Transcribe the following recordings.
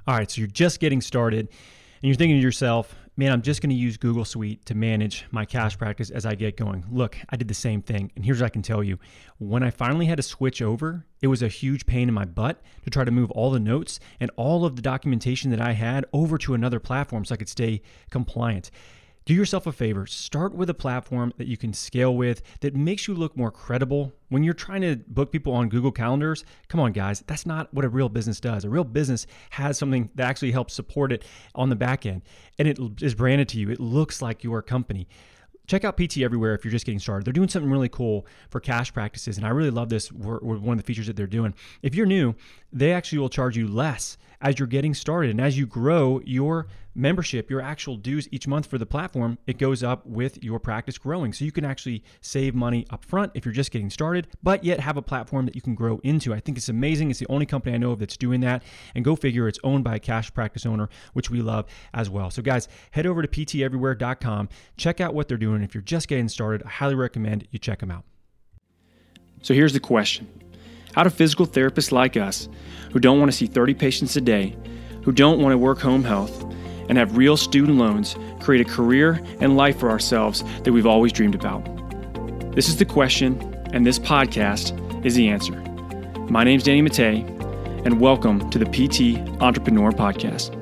All right, so you're just getting started and you're thinking to yourself, man, I'm just going to use Google Suite to manage my cash practice as I get going. Look, I did the same thing. And here's what I can tell you. When I finally had to switch over, it was a huge pain in my butt to try to move all the notes and all of the documentation that I had over to another platform so I could stay compliant. Do yourself a favor, start with a platform that you can scale with, that makes you look more credible. When you're trying to book people on Google Calendars, come on guys, that's not what a real business does. A real business has something that actually helps support it on the back end, and it is branded to you. It looks like your company. Check out PT Everywhere if you're just getting started. They're doing something really cool for cash practices, and I really love this, one of the features that they're doing. If you're new, they actually will charge you less as you're getting started. And as you grow your membership, your actual dues each month for the platform, it goes up with your practice growing. So you can actually save money up front if you're just getting started, but yet have a platform that you can grow into. I think it's amazing. It's the only company I know of that's doing that. And go figure, it's owned by a cash practice owner, which we love as well. So guys, head over to pteverywhere.com. Check out what they're doing. If you're just getting started, I highly recommend you check them out. So here's the question. How do physical therapists like us, who don't want to see 30 patients a day, who don't want to work home health, and have real student loans, create a career and life for ourselves that we've always dreamed about? This is the question, and this podcast is the answer. My name's Danny Mattei, and welcome to the PT Entrepreneur Podcast.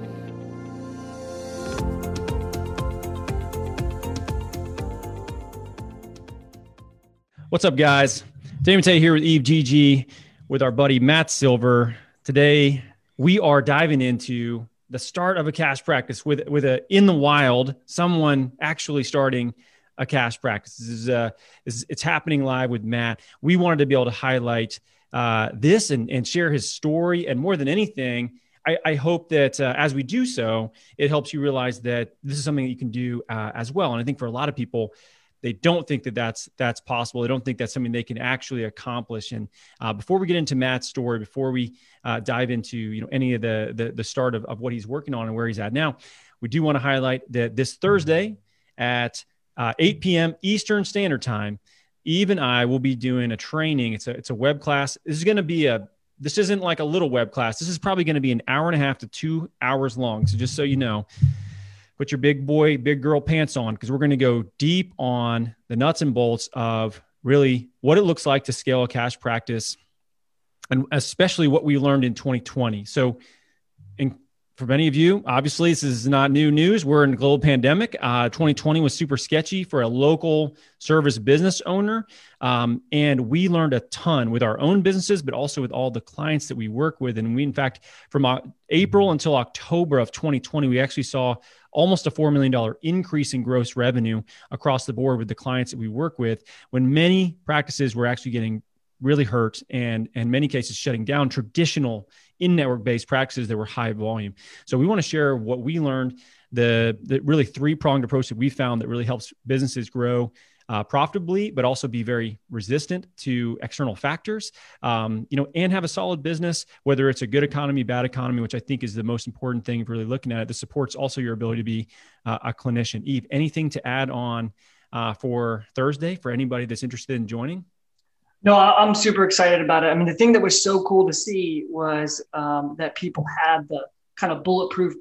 What's up, guys? Danny Mattei here with Eve GG with our buddy Matt Silver. Today, we are diving into the start of a cash practice with a in the wild, someone actually starting a cash practice. It's happening live with Matt. We wanted to be able to highlight this and share his story. And more than anything, I hope that as we do so, it helps you realize that this is something that you can do as well. And I think for a lot of people, they don't think that that's possible. They don't think that's something they can actually accomplish. And before we get into Matt's story, before we dive into any of the start of what he's working on and where he's at now, we do want to highlight that this Thursday at 8 p.m. Eastern Standard Time, Eve and I will be doing a training. It's a web class. This isn't like a little web class. This is probably going to be an hour and a half to 2 hours long. So just so you know, put your big boy, big girl pants on, because we're going to go deep on the nuts and bolts of really what it looks like to scale a cash practice, and especially what we learned in 2020. So for many of you, obviously, this is not new news. We're in a global pandemic. 2020 was super sketchy for a local service business owner. And we learned a ton with our own businesses, but also with all the clients that we work with. And we, in fact, from April until October of 2020, we actually saw almost a $4 million increase in gross revenue across the board with the clients that we work with, when many practices were actually getting really hurt and in many cases shutting down traditional in-network based practices that were high volume. So we want to share what we learned, the really three-pronged approach that we found that really helps businesses grow profitably, but also be very resistant to external factors, and have a solid business, whether it's a good economy, bad economy, which I think is the most important thing if really looking at it. This supports also your ability to be a clinician. Eve, anything to add on for Thursday for anybody that's interested in joining? No, I'm super excited about it. I mean, the thing that was so cool to see was that people had the kind of bulletproof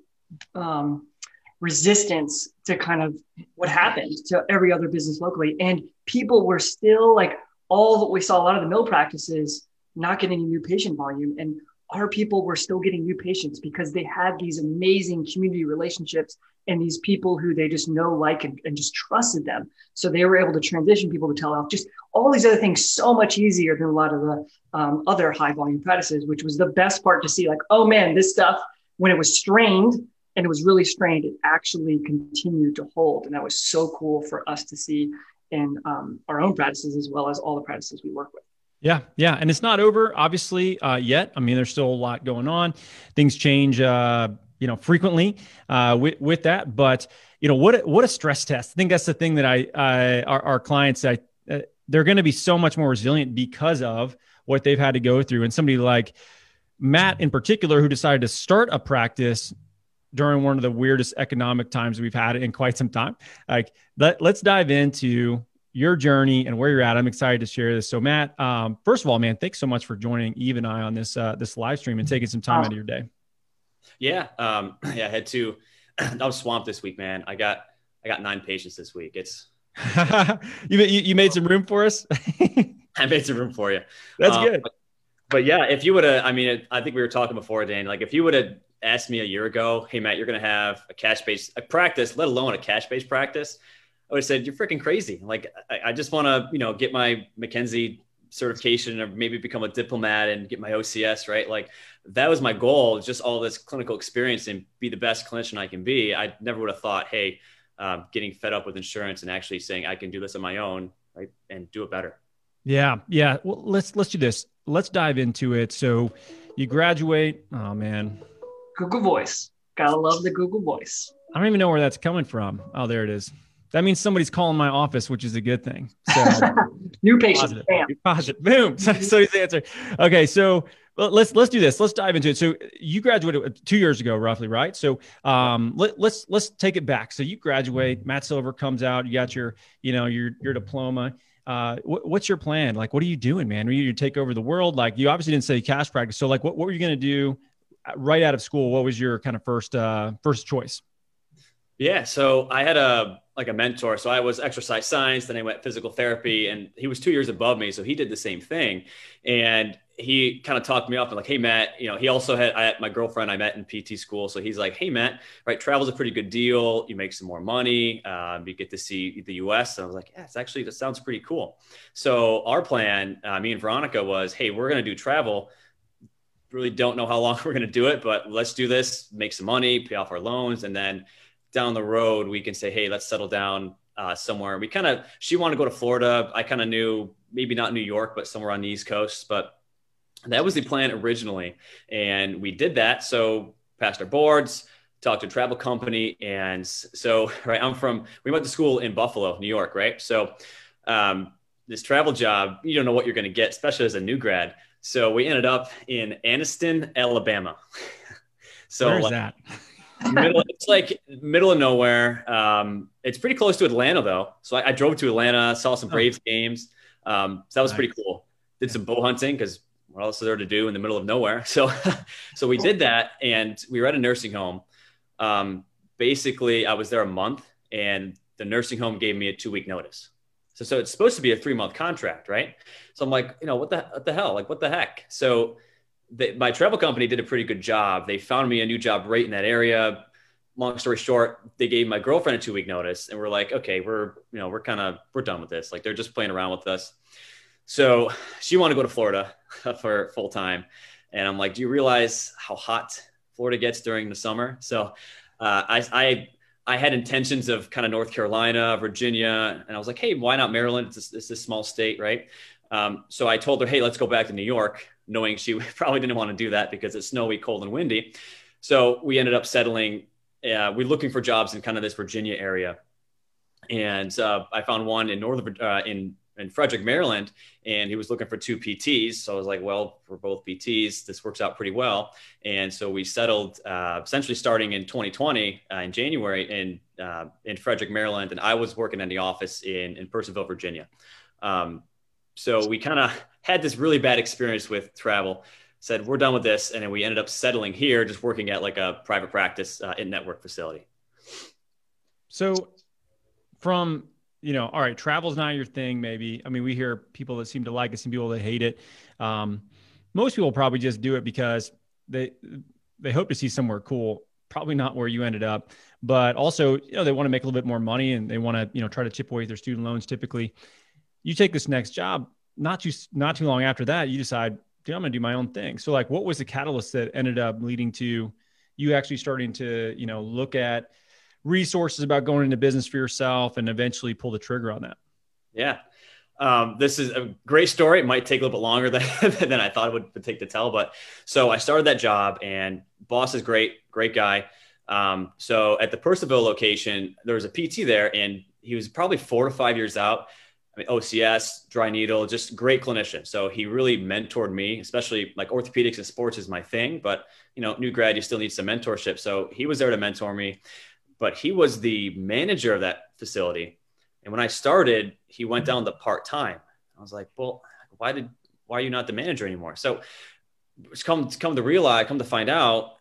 resistance to kind of what happened to every other business locally. And people were still like, we saw a lot of the mill practices not getting any new patient volume. And our people were still getting new patients because they had these amazing community relationships and these people who they just know, like, and just trusted them. So they were able to transition people to telehealth, just all these other things so much easier than a lot of the other high volume practices, which was the best part to see, like, oh man, this stuff, when it was strained and it was really strained, it actually continued to hold. And that was so cool for us to see in our own practices, as well as all the practices we work with. Yeah. And it's not over, obviously, yet. I mean, there's still a lot going on. Things change, frequently with that. But, what a stress test. I think that's the thing that our clients, they're going to be so much more resilient because of what they've had to go through. And somebody like Matt in particular, who decided to start a practice during one of the weirdest economic times we've had in quite some time. Like, let's dive into your journey and where you're at. I'm excited to share this. So Matt, first of all, man, thanks so much for joining Eve and I on this live stream and taking some time out of your day. Yeah. Yeah. I had to, I was swamped this week, man. I got 9 patients this week. You made some room for us. I made some room for you. That's good. But yeah, if you would have, I mean, I think we were talking before, Dan, like if you would have asked me a year ago, hey, Matt, you're going to have a cash-based practice, let alone a cash-based practice, I would have said, you're freaking crazy. Like, I just want to, get my McKenzie certification or maybe become a diplomat and get my OCS, right? Like that was my goal, just all this clinical experience and be the best clinician I can be. I never would have thought, hey, getting fed up with insurance and actually saying I can do this on my own, right? And do it better. Yeah. Yeah. Well, let's do this. Let's dive into it. So you graduate. Oh man. Google Voice. Gotta love the Google Voice. I don't even know where that's coming from. Oh, there it is. That means somebody's calling my office, which is a good thing. So new patient. Positive. Boom. So he's the answer. Okay. So let's do this. Let's dive into it. So you graduated 2 years ago, roughly, right? So let's take it back. So you graduate, Matt Silver comes out, you got your diploma. What's your plan? Like, what are you doing, man? Are you to take over the world? Like, you obviously didn't say cash practice. So like, what were you going to do right out of school? What was your kind of first choice? Yeah. So I had a mentor. So I was exercise science, then I went physical therapy, and he was 2 years above me. So he did the same thing. And he kind of talked me up and like, hey, Matt, he also had my girlfriend I met in PT school. So he's like, hey, Matt, right, travel's a pretty good deal. You make some more money. You get to see the US. And I was like, yeah, that sounds pretty cool. So our plan, me and Veronica, was, hey, we're going to do travel. Really don't know how long we're going to do it, but let's do this, make some money, pay off our loans. And then down the road, we can say, hey, let's settle down somewhere. She wanted to go to Florida. I kind of knew maybe not New York, but somewhere on the East Coast. But that was the plan originally. And we did that. So passed our boards, talked to a travel company. And so, right, we went to school in Buffalo, New York, right? So this travel job, you don't know what you're going to get, especially as a new grad. So we ended up in Anniston, Alabama. So where's that? It's like middle of nowhere. It's pretty close to Atlanta though. So I drove to Atlanta, saw some Braves games. So that was pretty cool. Did some bow hunting because what else is there to do in the middle of nowhere? So we did that, and we were at a nursing home. Basically I was there a month, and the nursing home gave me a 2-week notice. So it's supposed to be a 3-month contract, right? So I'm like, what the hell? Like, what the heck? So my travel company did a pretty good job. They found me a new job right in that area. Long story short, they gave my girlfriend a 2-week notice, and we're like, okay, we're done with this. Like, they're just playing around with us. So she wanted to go to Florida for full time. And I'm like, do you realize how hot Florida gets during the summer? So I had intentions of kind of North Carolina, Virginia. And I was like, hey, why not Maryland? It's a small state, right? So I told her, hey, let's go back to New York, knowing she probably didn't want to do that because it's snowy, cold, and windy. So we ended up settling. We're looking for jobs in kind of this Virginia area. And I found one in in Frederick, Maryland, and he was looking for 2 PTs. So I was like, well, for both PTs, this works out pretty well. And so we settled essentially starting in 2020 in January in Frederick, Maryland. And I was working in the office in Purcellville, Virginia. So we kind of had this really bad experience with travel, said, we're done with this. And then we ended up settling here, just working at like a private practice in-network facility. So from, all right, travel's not your thing, maybe. I mean, we hear people that seem to like it, some people that hate it. Most people probably just do it because they hope to see somewhere cool, probably not where you ended up, but also, they want to make a little bit more money, and they want to, try to chip away at their student loans. Typically, you take this next job, not too long after that, you decide, I'm going to do my own thing. So like, what was the catalyst that ended up leading to you actually starting to, look at resources about going into business for yourself and eventually pull the trigger on that? Yeah. This is a great story. It might take a little bit longer than I thought it would take to tell, but so I started that job, and boss is great guy. So at the Purcellville location, there was a PT there, and he was probably 4 to 5 years out. I mean, OCS, dry needle, just great clinician. So he really mentored me, especially like orthopedics and sports is my thing, but new grad, you still need some mentorship. So he was there to mentor me, but he was the manager of that facility. And when I started, he went down to part-time. I was like, well, why are you not the manager anymore? So it's come to find out,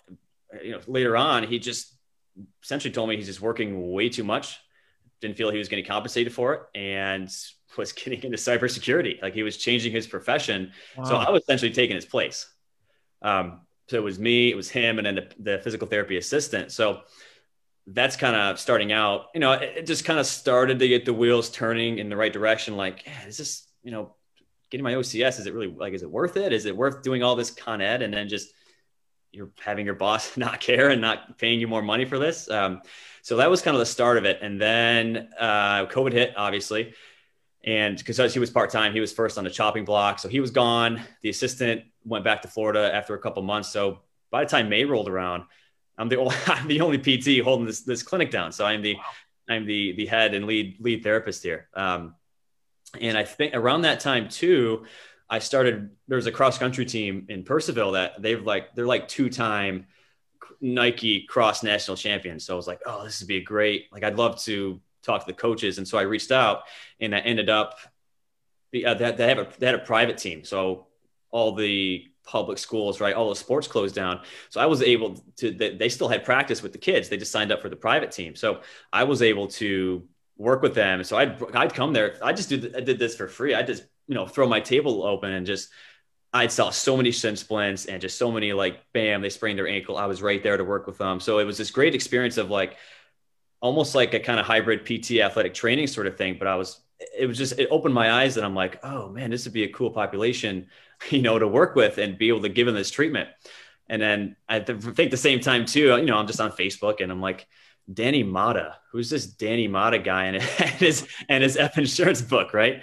later on, he just essentially told me he's just working way too much. Didn't feel he was getting compensated for it, and was getting into cybersecurity. Like, he was changing his profession. Wow. So I was essentially taking his place. So it was me, it was him, and then the physical therapy assistant. So that's kind of starting out, it just kind of started to get the wheels turning in the right direction. Like, is this, getting my OCS, is it really, like, is it worth it? Is it worth doing all this con ed and then just you're having your boss not care and not paying you more money for this? So that was kind of the start of it. And then COVID hit, obviously. And because he was part-time, he was first on the chopping block. So he was gone. The assistant went back to Florida after a couple months. So by the time May rolled around, I'm the only PT holding this clinic down. So I'm the head and lead therapist here. And I think around that time too, there's a cross country team in Purcellville that they're like 2-time Nike cross national champions. So I was like, oh, this would be I'd love to talk to the coaches. And so I reached out, and I ended up, they had a private team. So all the public schools, right, all the sports closed down. So I was able to, they still had practice with the kids. They just signed up for the private team. So I was able to work with them. So I'd come there. I did this for free. I just, throw my table open and I'd saw so many shin splints and just so many, bam, they sprained their ankle. I was right there to work with them. So it was this great experience of almost like a kind of hybrid PT athletic training sort of thing. But it opened my eyes, and I'm like, oh man, this would be a cool population, to work with and be able to give them this treatment. And then I think the same time too, I'm just on Facebook and I'm like, Danny Mata, who's this Danny Mata guy and his F insurance book, right?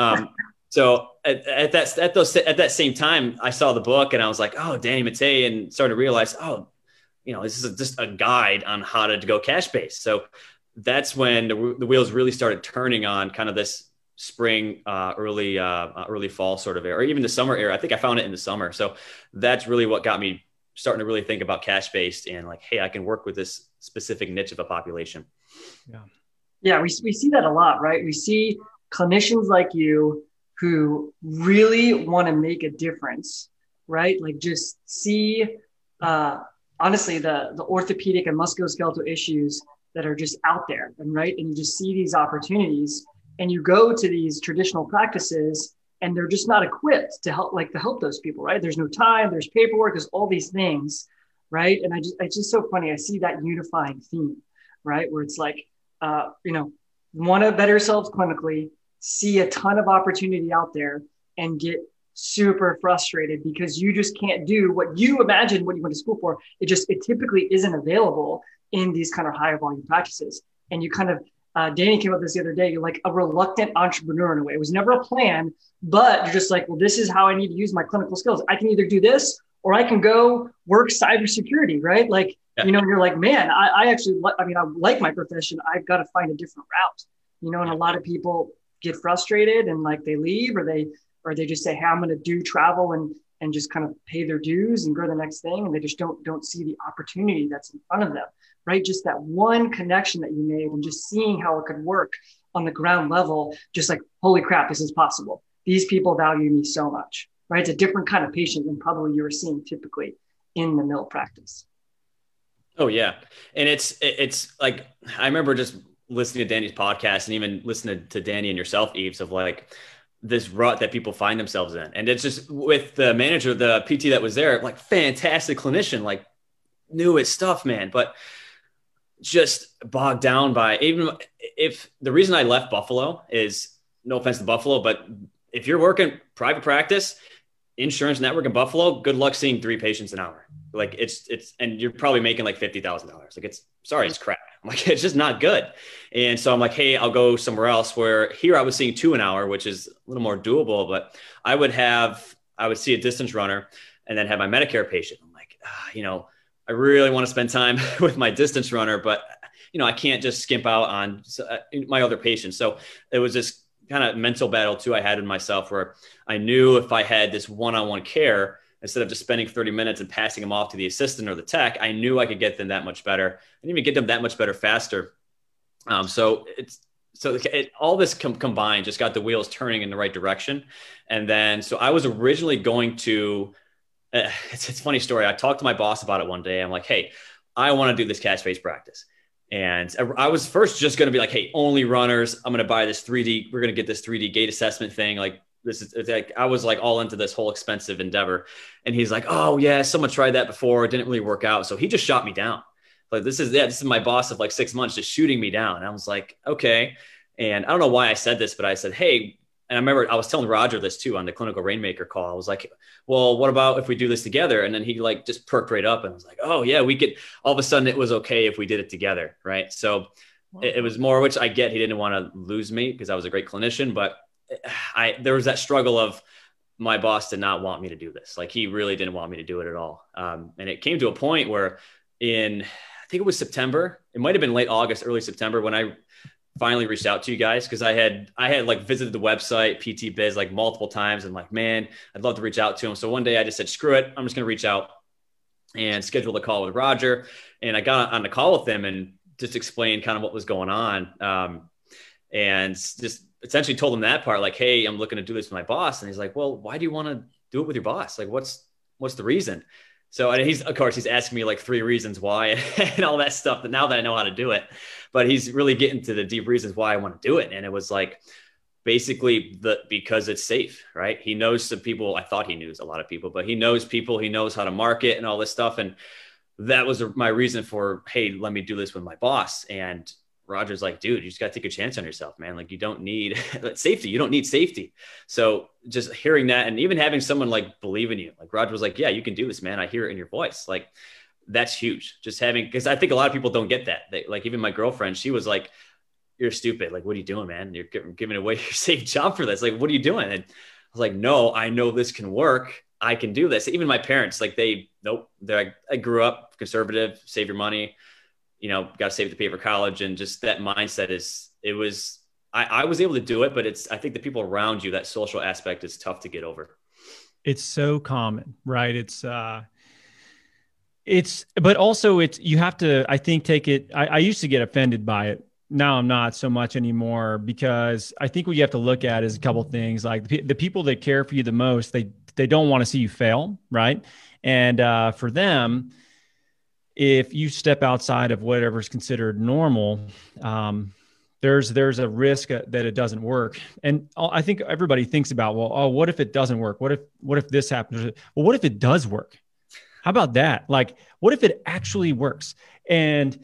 So at that same time, I saw the book and I was like, oh, Danny Mattei, and started to realize, oh, this is just a guide on how to go cash based. So that's when the wheels really started turning on kind of this spring, early fall sort of era, or even the summer era. I think I found it in the summer. So that's really what got me starting to really think about cash based and hey, I can work with this specific niche of a population. Yeah. We see that a lot, right? We see clinicians like you who really want to make a difference, right? Just see, honestly, the orthopedic and musculoskeletal issues that are just out there, and you just see these opportunities, and you go to these traditional practices and they're just not equipped to help those people, right? There's no time, there's paperwork, there's all these things, right? And it's just so funny. I see that unifying theme, right? Where it's want to better yourselves clinically, see a ton of opportunity out there, and get super frustrated because you just can't do what you imagine what you went to school for. It typically isn't available in these kind of higher volume practices. And you kind of, Danny came up with this the other day. You're like a reluctant entrepreneur in a way. It was never a plan, but you're just like, well, this is how I need to use my clinical skills. I can either do this or I can go work cybersecurity, right? You're like, man, I actually, I like my profession. I've got to find a different route, and a lot of people get frustrated and they leave, or they just say, hey, I'm going to do travel and just kind of pay their dues and go to the next thing. And they just don't see the opportunity that's in front of them, right? Just that one connection that you made and just seeing how it could work on the ground level, just holy crap, this is possible. These people value me so much, right? It's a different kind of patient than probably you were seeing typically in the mill practice. Oh yeah. And it's I remember just listening to Danny's podcast and even listening to Danny and yourself, Eves, of this rut that people find themselves in. And it's just with the manager, the PT that was there, fantastic clinician, knew his stuff, man, but just bogged down by, even if the reason I left Buffalo is, no offense to Buffalo, but if you're working private practice, insurance network in Buffalo, good luck seeing 3 patients an hour. And you're probably making $50,000. It's crap. It's just not good. And so I'm like, hey, I'll go somewhere else, where here I was seeing 2 an hour, which is a little more doable, but I would see a distance runner and then have my Medicare patient. I'm like, I really want to spend time with my distance runner, but I can't just skimp out on my other patients. So it was this kind of mental battle too I had in myself, where I knew if I had this one-on-one care, instead of just spending 30 minutes and passing them off to the assistant or the tech, I knew I could get them that much better and even get them that much better faster. So all this combined just got the wheels turning in the right direction. And then, so I was originally going to It's a funny story. I talked to my boss about it one day. I'm like, hey, I want to do this catch-based practice. And I was first just going to be like, hey, only runners. I'm going to buy this 3D. We're going to get this 3D gait assessment thing. Like this is it's like, I was like all into this whole expensive endeavor. And he's like, oh yeah, someone tried that before. It didn't really work out. So he just shot me down. Like, this is my boss of like 6 months just shooting me down. And I was like, okay. And I don't know why I said this, but I said, hey, and I remember I was telling Roger this too on the Clinical Rainmaker call. I was like, well, what about if we do this together? And then he like just perked right up and was like, oh yeah, we could. All of a sudden it was okay if we did it together. Right. So it was more, which I get, he didn't want to lose me because I was a great clinician, but there was that struggle of my boss did not want me to do this. Like he really didn't want me to do it at all. And it came to a point where I think it was September, it might've been late August, early September when I finally reached out to you guys. Cause I had like visited the website PT Biz like multiple times and like, man, I'd love to reach out to him. So one day I just said, screw it. I'm just going to reach out and schedule a call with Roger. And I got on the call with him and just explained kind of what was going on. And just essentially told him that part, like, hey, I'm looking to do this with my boss. And he's like, well, why do you want to do it with your boss? Like, what's the reason? So, and he's asking me like 3 reasons why and all that stuff that now that I know how to do it, but he's really getting to the deep reasons why I want to do it. And it was like, basically because it's safe, right? He knows some people. I thought he knew a lot of people, but he knows people, he knows how to market and all this stuff. And that was my reason for, hey, let me do this with my boss. And Roger's like, dude, you just got to take a chance on yourself, man. Like you don't need safety. You don't need safety. So just hearing that and even having someone like believe in you, like Roger was like, yeah, you can do this, man. I hear it in your voice. Like that's huge. Just having, cause I think a lot of people don't get that. Like even my girlfriend, she was like, you're stupid. Like, what are you doing, man? You're giving away your safe job for this. Like, what are you doing? And I was like, no, I know this can work. I can do this. Even my parents, like nope. I grew up conservative, save your money. Got to save to pay for college. And just that mindset I was able to do it, but I think the people around you, that social aspect is tough to get over. It's so common, right? But also you have to, I think, take it. I used to get offended by it. Now I'm not so much anymore because I think what you have to look at is a couple of things. Like the people that care for you the most, they don't want to see you fail. Right. And for them, if you step outside of whatever is considered normal, there's a risk that it doesn't work. And I think everybody thinks about, well, oh, what if it doesn't work? What if this happens? Well, what if it does work? How about that? Like, what if it actually works? And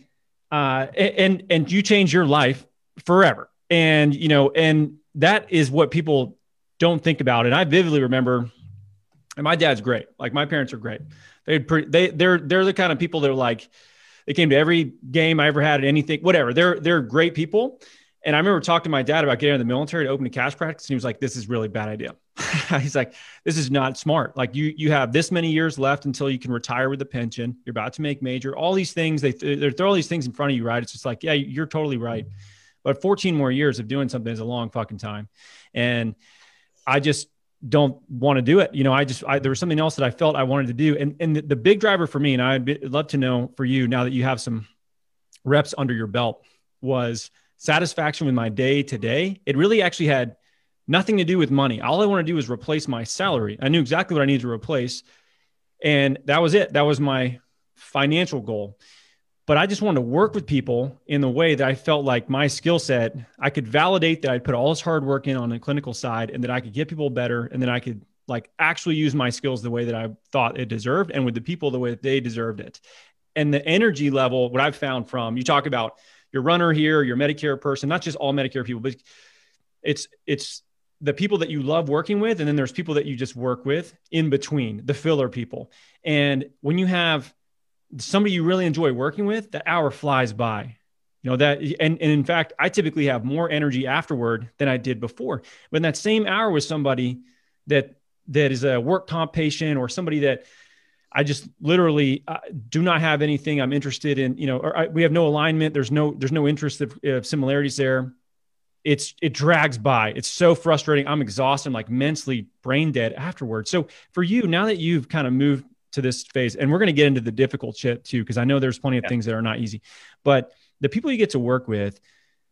you change your life forever. And, and that is what people don't think about. And I vividly remember, and my dad's great. Like my parents are great. They're the kind of people that are like, they came to every game I ever had, anything, whatever. They're great people. And I remember talking to my dad about getting in the military to open a cash practice. And he was like, this is really bad idea. He's like, this is not smart. Like you have this many years left until you can retire with a pension. You're about to make major, all these things. They throw all these things in front of you, right? It's just like, yeah, you're totally right. But 14 more years of doing something is a long fucking time. And I just don't want to do it. There was something else that I felt I wanted to do. And the big driver for me, and I'd love to know for you now that you have some reps under your belt, was satisfaction with my day to day. It really actually had nothing to do with money. All I want to do is replace my salary. I knew exactly what I needed to replace. And that was it. That was my financial goal. But I just wanted to work with people in the way that I felt like my skill set, I could validate that I'd put all this hard work in on the clinical side and that I could get people better. And then I could like actually use my skills the way that I thought it deserved and with the people the way that they deserved it. And the energy level, what I've found from, you talk about your runner here, your Medicare person, not just all Medicare people, but it's the people that you love working with. And then there's people that you just work with in between, the filler people. And when you have somebody you really enjoy working with, the hour flies by, and in fact, I typically have more energy afterward than I did before. But in that same hour with somebody that is a work comp patient or somebody that I just literally do not have anything I'm interested in, we have no alignment. There's no interest of similarities there. It drags by. It's so frustrating. I'm exhausted, I'm like mentally brain dead afterwards. So for you, now that you've kind of moved to this phase, and we're going to get into the difficult shit too, because I know there's plenty of things that are not easy, but the people you get to work with,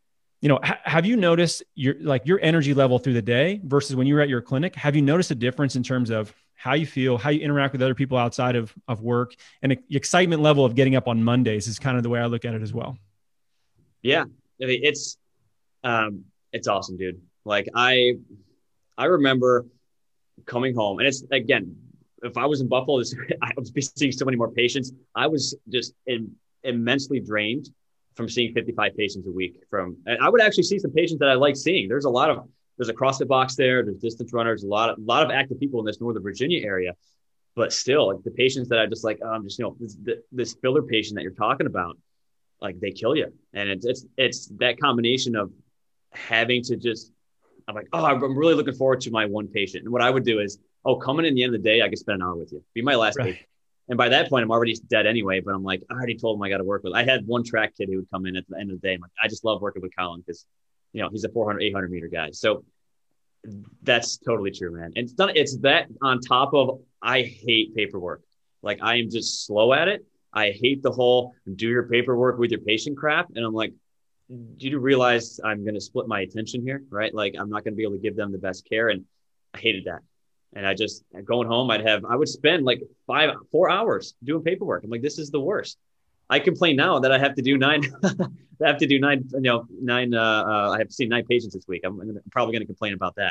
have you noticed your energy level through the day versus when you were at your clinic? Have you noticed a difference in terms of how you feel, how you interact with other people outside of work, and the excitement level of getting up on Mondays is kind of the way I look at it as well. Yeah. I mean, it's awesome, dude. Like I remember coming home, and it's, again, if I was in Buffalo, I was seeing so many more patients. I was just immensely drained from seeing 55 patients a week. And I would actually see some patients that I like seeing. There's a CrossFit box there. There's distance runners, a lot of active people in this Northern Virginia area. But still, like the patients that I just like, this filler patient that you're talking about, like they kill you. And it's that combination of having to just, I'm like, oh, I'm really looking forward to my one patient. And what I would do is, coming in the end of the day, I could spend an hour with you. Be my last patient. And by that point, I'm already dead anyway. But I'm like, I already told him I got to work with. I had one track kid who would come in at the end of the day. I'm like, I just love working with Colin because, he's a 400, 800 meter guy. So that's totally true, man. And it's that on top of, I hate paperwork. Like I am just slow at it. I hate the whole do your paperwork with your patient crap. And I'm like, do you realize I'm going to split my attention here? Right. Like I'm not going to be able to give them the best care. And I hated that. And I just, going home, I would spend like 4 hours doing paperwork. I'm like, this is the worst. I complain now that I have to do nine, I have to see 9 patients this week. I'm probably going to complain about that.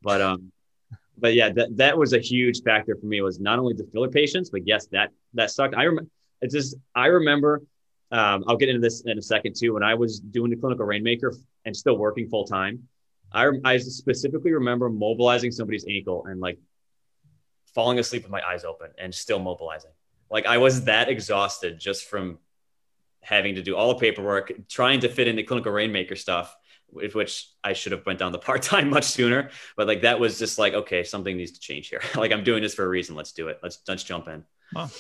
But yeah, that was a huge factor for me, was not only the filler patients, but yes, that sucked. I remember, I'll get into this in a second too. When I was doing the clinical Rainmaker and still working full time, I specifically remember mobilizing somebody's ankle and like falling asleep with my eyes open and still mobilizing. Like I was that exhausted just from having to do all the paperwork, trying to fit in the clinical Rainmaker stuff, which I should have went down the part-time much sooner. But like, that was just like, okay, something needs to change here. Like I'm doing this for a reason. Let's do it. Let's jump in. Wow.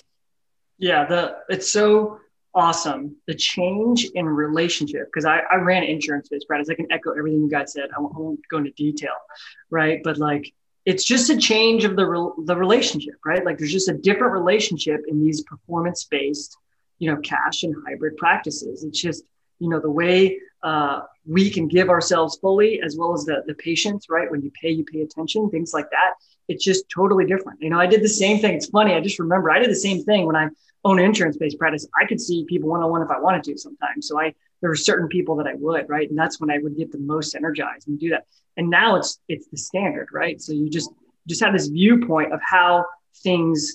Yeah. It's so awesome. The change in relationship. Cause I ran insurance-based practice. I can echo everything you guys said. I won't go into detail. Right. But like, it's just a change of the relationship, right? Like there's just a different relationship in these performance-based, cash and hybrid practices. It's just, the way we can give ourselves fully, as well as the patients, right? When you pay attention, things like that. It's just totally different. I did the same thing. It's funny. I just remember I did the same thing when I owned an insurance-based practice. I could see people one-on-one if I wanted to sometimes. So there were certain people that I would, right? And that's when I would get the most energized and do that. And now it's the standard, right? So you just have this viewpoint of how things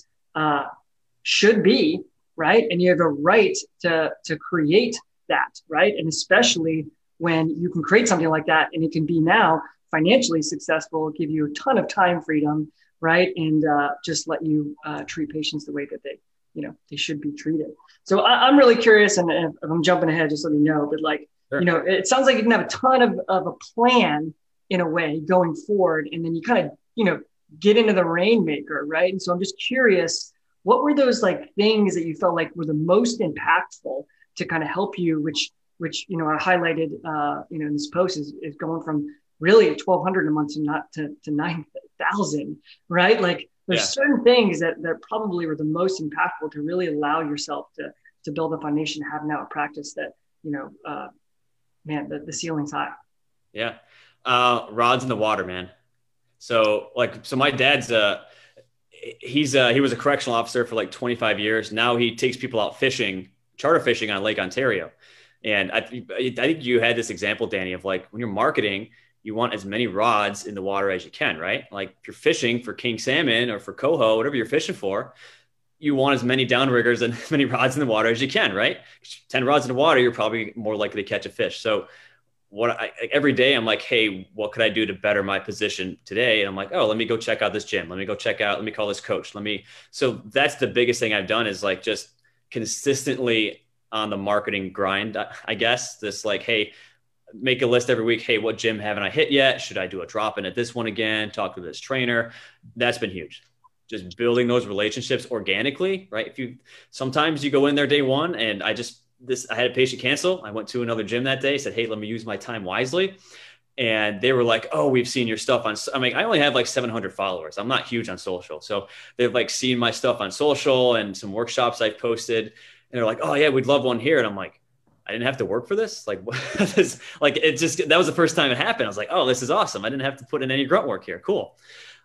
should be, right? And you have a right to create that, right? And especially when you can create something like that and it can be now financially successful, give you a ton of time freedom, right? And just let you treat patients the way that they should be treated. So I'm really curious, and if I'm jumping ahead, just let me know, but like, sure. It sounds like you can have a ton of a plan in a way going forward. And then you kind of, get into the Rainmaker, right? And so I'm just curious, what were those like things that you felt like were the most impactful to kind of help you, which I highlighted, in this post is going from really 1,200 a month to 9,000, right? Like there's certain things that probably were the most impactful to really allow yourself to build a foundation, have now a practice that, the ceiling's high. Yeah. Rods in the water, man. So my dad's, he was a correctional officer for like 25 years. Now he takes people out fishing, charter fishing on Lake Ontario. And I think you had this example, Danny, of like when you're marketing, you want as many rods in the water as you can, right? Like if you're fishing for king salmon or for coho, whatever you're fishing for, you want as many downriggers and as many rods in the water as you can, right? 10 rods in the water, you're probably more likely to catch a fish. So every day I'm like, hey, what could I do to better my position today? And I'm like, let me go check out this gym. Let me call this coach. So that's the biggest thing I've done is like just consistently on the marketing grind, I guess. This like, hey, make a list every week. Hey, what gym haven't I hit yet? Should I do a drop in at this one again? Talk to this trainer. That's been huge. Just building those relationships organically, right? Sometimes you go in there day one and I had a patient cancel. I went to another gym that day, said, hey, let me use my time wisely. And they were like, oh, we've seen your stuff on, I only have like 700 followers. I'm not huge on social. So they've like seen my stuff on social and some workshops I've posted. And they're like, oh yeah, we'd love one here. And I'm like, I didn't have to work for this. Like, that was the first time it happened. I was like, oh, this is awesome. I didn't have to put in any grunt work here. Cool.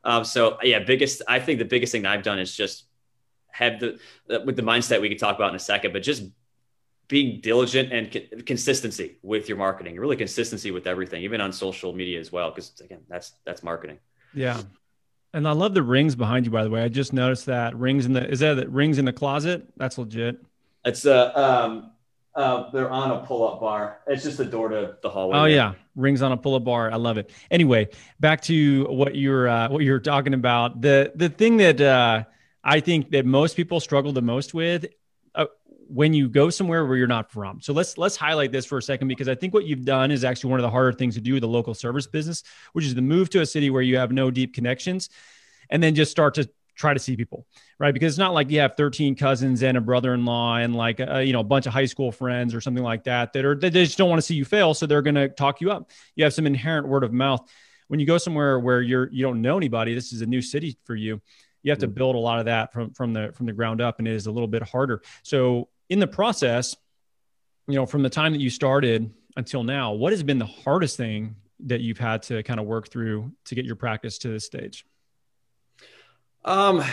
So yeah, I think the biggest thing that I've done is just have with the mindset we could talk about in a second, but just being diligent and consistency with your marketing, really consistency with everything, even on social media as well. Cause again, that's marketing. Yeah. And I love the rings behind you, by the way. I just noticed that rings is that rings in the closet? That's legit. It's they're on a pull-up bar. It's just the door to the hallway. Oh yeah. Rings on a pull-up bar. I love it. Anyway, back to what you're talking about. The thing that I think that most people struggle the most with when you go somewhere where you're not from. So let's highlight this for a second, because I think what you've done is actually one of the harder things to do with a local service business, which is to move to a city where you have no deep connections and then just start to try to see people, right? Because it's not like you have 13 cousins and a brother-in-law and like a bunch of high school friends or something like that they just don't want to see you fail, so they're going to talk you up. You have some inherent word of mouth. When you go somewhere where you don't know anybody, this is a new city for you. You have to build a lot of that from the ground up, and it is a little bit harder. So in the process, from the time that you started until now, what has been the hardest thing that you've had to kind of work through to get your practice to this stage? I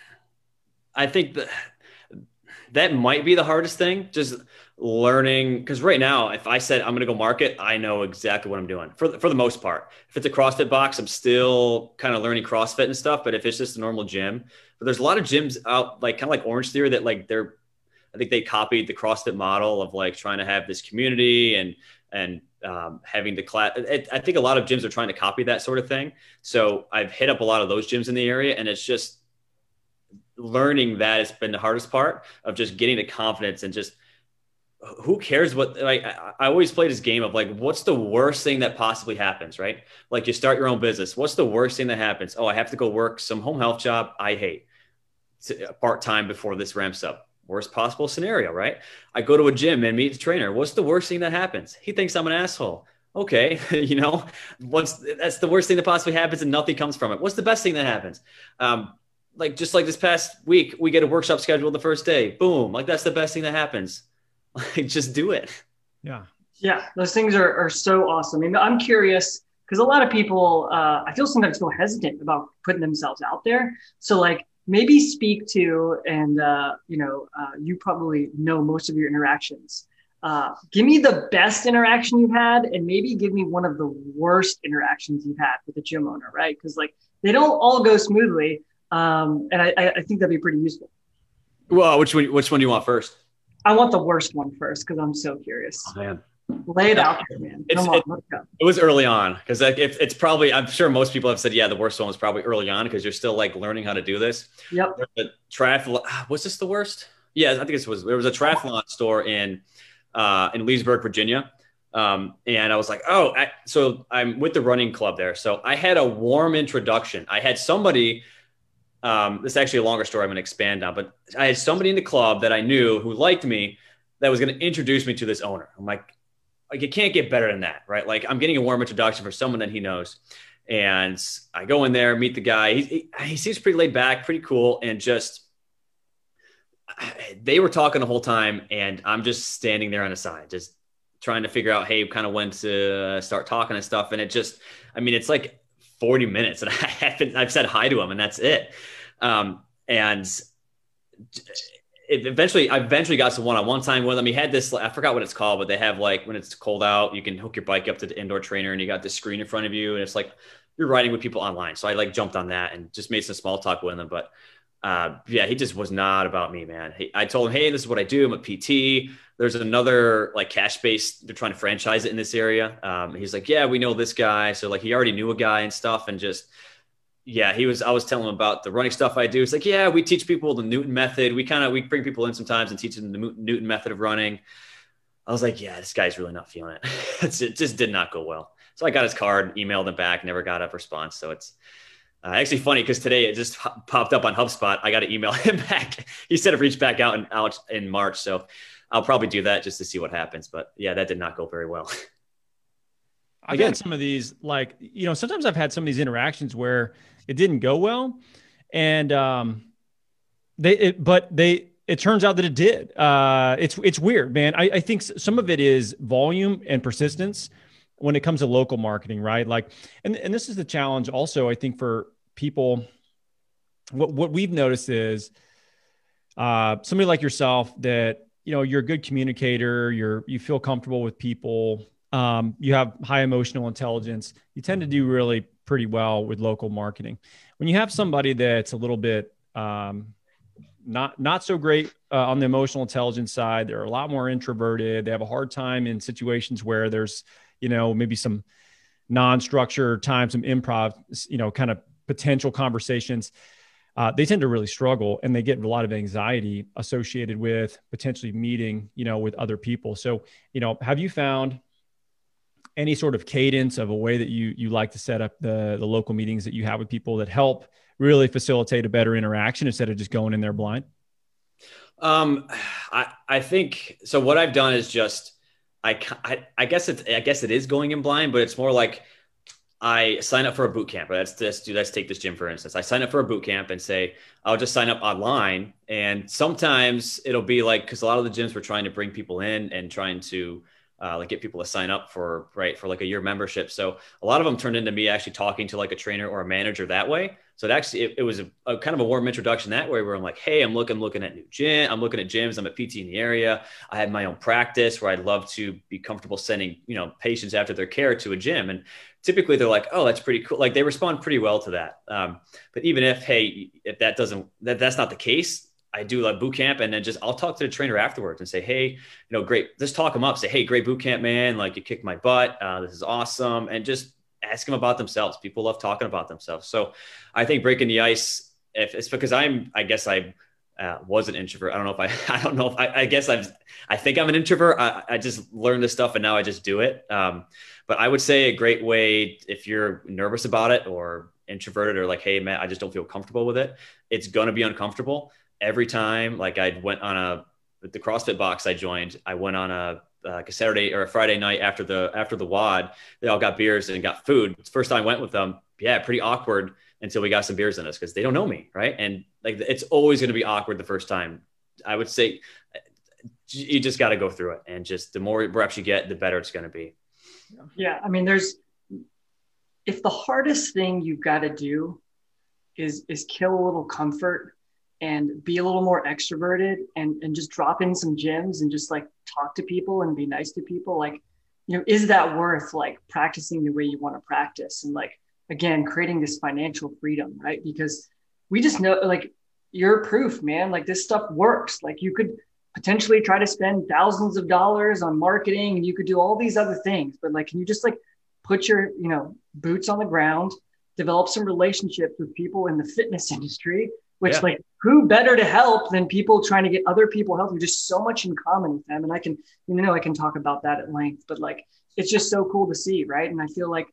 think that might be the hardest thing, just learning. Because right now, if I said I'm going to go market, I know exactly what I'm doing for the most part. If it's a CrossFit box, I'm still kind of learning CrossFit and stuff. But if it's just a normal gym, but there's a lot of gyms out, like kind of like Orange Theory, that like I think they copied the CrossFit model of like trying to have this community and having the class. I think a lot of gyms are trying to copy that sort of thing. So I've hit up a lot of those gyms in the area, and it's just learning that has been the hardest part of just getting the confidence and just who cares what, like, I always play this game of like, what's the worst thing that possibly happens, right? Like you start your own business. What's the worst thing that happens? Oh, I have to go work some home health job I hate part-time before this ramps up. Worst possible scenario, right? I go to a gym and meet the trainer. What's the worst thing that happens? He thinks I'm an asshole. Okay. That's the worst thing that possibly happens and nothing comes from it. What's the best thing that happens? Just like this past week, we get a workshop scheduled the first day. Boom. Like that's the best thing that happens. Like just do it. Yeah. Yeah. Those things are so awesome. I mean, I'm curious because a lot of people, I feel sometimes feel hesitant about putting themselves out there. So like, maybe speak to, and you probably know most of your interactions. Give me the best interaction you've had, and maybe give me one of the worst interactions you've had with a gym owner, right? Because like they don't all go smoothly, and I think that'd be pretty useful. Well, which one do you want first? I want the worst one first because I'm so curious. Oh, man. Lay it out there, man. Come on, let's go. It was early on because like it's probably, I'm sure most people have said, yeah, the worst one was probably early on because you're still like learning how to do this. Yep. The triathlon, was this the worst? Yeah, I think there was a triathlon store in Leesburg, Virginia. And I was like, so I'm with the running club there. So I had a warm introduction. I had somebody, this is actually a longer story I'm going to expand on, but I had somebody in the club that I knew who liked me that was going to introduce me to this owner. I'm like, it can't get better than that, right? Like I'm getting a warm introduction for someone that he knows. And I go in there, meet the guy. He seems pretty laid back, pretty cool. And just, they were talking the whole time. And I'm just standing there on the side, just trying to figure out, hey, kind of when to start talking and stuff. And it's like 40 minutes and I've said hi to him and that's it. I eventually got some one-on-one time with him. He had this, I forgot what it's called, but they have like, when it's cold out, you can hook your bike up to the indoor trainer and you got this screen in front of you. And it's like, you're riding with people online. So I like jumped on that and just made some small talk with him. But he just was not about me, man. I told him, hey, this is what I do. I'm a PT. There's another like cash-based, they're trying to franchise it in this area. He's like, yeah, we know this guy. So like, he already knew a guy and stuff. And just, I was telling him about the running stuff I do. It's like, yeah, we teach people the Newton method. We bring people in sometimes and teach them the Newton method of running. I was like, yeah, this guy's really not feeling it. It just did not go well. So I got his card, emailed him back, never got a response. So it's actually funny because today it just popped up on HubSpot. I got to email him back. He said to reach back out in March. So I'll probably do that just to see what happens. But yeah, that did not go very well. I've had some of these, like, sometimes I've had some of these interactions where it didn't go well, and it turns out that it did. It's weird, man. I think some of it is volume and persistence when it comes to local marketing, right? Like, and this is the challenge also, I think, for people, what we've noticed is somebody like yourself that, you're a good communicator, you feel comfortable with people, you have high emotional intelligence, you tend to do really pretty well with local marketing. When you have somebody that's a little bit not so great on the emotional intelligence side, they're a lot more introverted, they have a hard time in situations where there's, maybe some non-structured time, some improv, kind of potential conversations, they tend to really struggle, and they get a lot of anxiety associated with potentially meeting, with other people. So, have you found any sort of cadence of a way that you like to set up the local meetings that you have with people that help really facilitate a better interaction instead of just going in there blind? I think so. What I've done is just, I guess it is going in blind, but it's more like I sign up for a boot camp. Let's take this gym, for instance. I sign up for a boot camp and say, I'll just sign up online. And sometimes it'll be like, cause a lot of the gyms were trying to bring people in and trying to like get people to sign up for like a year membership. So a lot of them turned into me actually talking to like a trainer or a manager that way. So it was a kind of a warm introduction that way, where I'm like, hey, I'm looking at new gym. I'm looking at gyms. I'm at PT in the area. I have my own practice where I'd love to be comfortable sending, patients after their care to a gym. And typically they're like, oh, that's pretty cool. Like they respond pretty well to that. But even if that's not the case, I do like boot camp, and then I'll talk to the trainer afterwards and say, hey, great. Let's talk them up. Say, hey, great boot camp, man. Like you kicked my butt. This is awesome. And just ask them about themselves. People love talking about themselves. So I think breaking the ice, if it's because I was an introvert. I think I'm an introvert. I just learned this stuff and now I just do it. But I would say a great way, if you're nervous about it or introverted or like, hey, man, I just don't feel comfortable with it. It's going to be uncomfortable every time. Like I went on the CrossFit box I joined, I went on a Saturday or a Friday night after the WOD, they all got beers and got food. First time I went with them. Yeah. Pretty awkward until we got some beers in us, because they don't know me. Right. And like, it's always going to be awkward the first time. I would say you just got to go through it. And just the more reps you get, the better it's going to be. Yeah. I mean, if the hardest thing you've got to do is kill a little comfort and be a little more extroverted and just drop in some gyms and just like talk to people and be nice to people, like, is that worth like practicing the way you want to practice? And like, again, creating this financial freedom, right? Because we just know, like, you're proof, man, like this stuff works. Like you could potentially try to spend thousands of dollars on marketing and you could do all these other things, but like, can you just like put your, boots on the ground, develop some relationships with people in the fitness industry, which like who better to help than people trying to get other people healthy? Just so much in common with them. And I can talk about that at length, but like, it's just so cool to see. Right. And I feel like,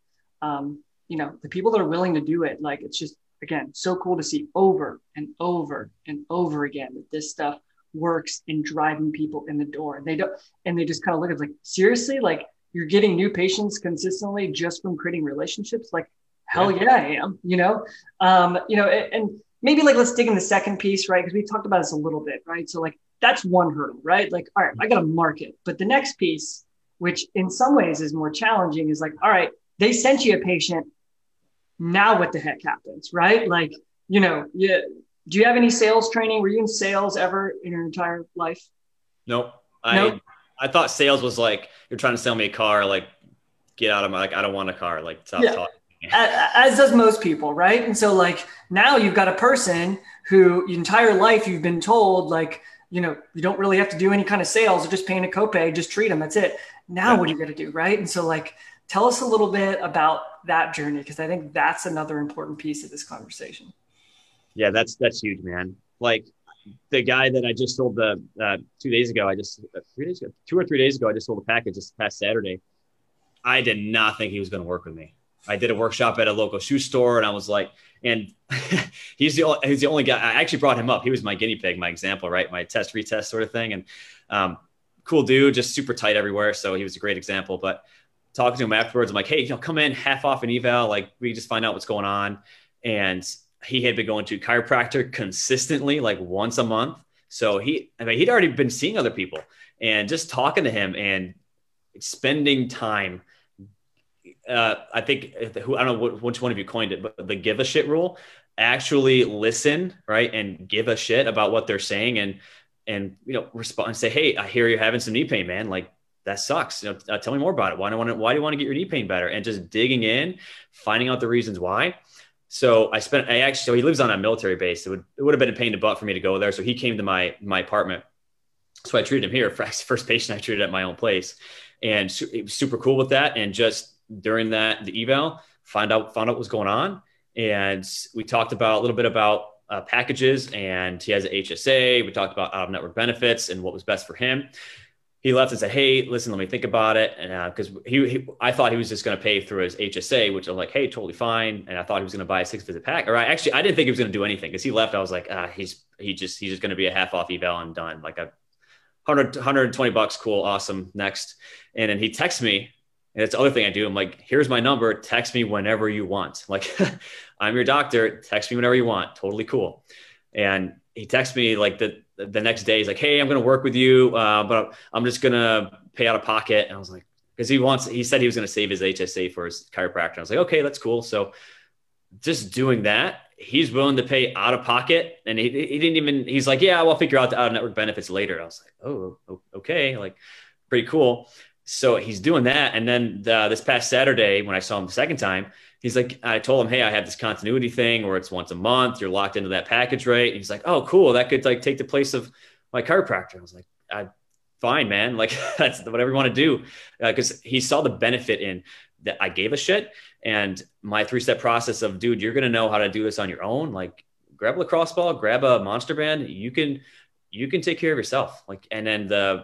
the people that are willing to do it, like, it's just, again, so cool to see over and over and over again that this stuff works in driving people in the door. They just kind of look at like, seriously, like you're getting new patients consistently just from creating relationships. Like, hell yeah, I am, and maybe like, let's dig in the second piece, right? Because we talked about this a little bit, right? So like, that's one hurdle, right? Like, all right, I got to market. But the next piece, which in some ways is more challenging, is like, all right, they sent you a patient. Now what the heck happens, right? Like, do you have any sales training? Were you in sales ever in your entire life? Nope. I thought sales was like, you're trying to sell me a car, like get out of my, like, I don't want a car, like stop talking. As does most people, right? And so like now you've got a person who your entire life you've been told like, you don't really have to do any kind of sales or just paying a copay, just treat them. That's it. Now what are you going to do? Right. And so like, tell us a little bit about that journey, because I think that's another important piece of this conversation. Yeah, that's huge, man. Like the guy that I just sold 2 days ago, 2 or 3 days ago, I just sold a package this past Saturday. I did not think he was going to work with me. I did a workshop at a local shoe store, and I was like, and he's the only guy. I actually brought him up. He was my guinea pig, my example, right? My test, retest sort of thing. And cool dude, just super tight everywhere. So he was a great example. But talking to him afterwards, I'm like, hey, come in, half off an eval. Like we just find out what's going on. And he had been going to chiropractor consistently, like once a month. So he'd already been seeing other people, and just talking to him and spending time I think I don't know which one of you coined it, but the give a shit rule. Actually listen, right, and give a shit about what they're saying, and respond and say, hey, I hear you're having some knee pain, man. Like that sucks. Tell me more about it. Why do you want to get your knee pain better? And just digging in, finding out the reasons why. So so he lives on a military base. It would have been a pain in the butt for me to go there. So he came to my apartment. So I treated him here. First patient I treated at my own place, and he was super cool with that. And just during the eval, found out what was going on. And we talked a little bit about packages, and he has an HSA. We talked about out-of-network benefits and what was best for him. He left and said, hey, listen, let me think about it. And because I thought he was just going to pay through his HSA, which I'm like, hey, totally fine. And I thought he was going to buy a 6-visit pack. Or I didn't think he was going to do anything, because he left. I was like, he's just going to be a half off eval and done. Like $120, cool, awesome, next. And then he texts me, and it's the other thing I do. I'm like, here's my number. Text me whenever you want. Like, I'm your doctor. Text me whenever you want. Totally cool. And he texts me like the next day. He's like, hey, I'm going to work with you, but I'm just going to pay out of pocket. And I was like, because he said he was going to save his HSA for his chiropractor. I was like, okay, that's cool. So just doing that, he's willing to pay out of pocket. And he didn't even, he's like, yeah, we'll figure out the out-of-network benefits later. I was like, oh, okay. Like, pretty cool. So he's doing that. And then this past Saturday, when I saw him the second time, he's like, I told him, hey, I have this continuity thing where it's once a month. You're locked into that package rate. And he's like, oh, cool. That could like take the place of my chiropractor. I was like, fine, man. Like, that's whatever you want to do. Because he saw the benefit in that I gave a shit. And my 3-step process of, dude, you're going to know how to do this on your own. Like, grab a lacrosse ball, grab a monster band. You can take care of yourself. Like, and then the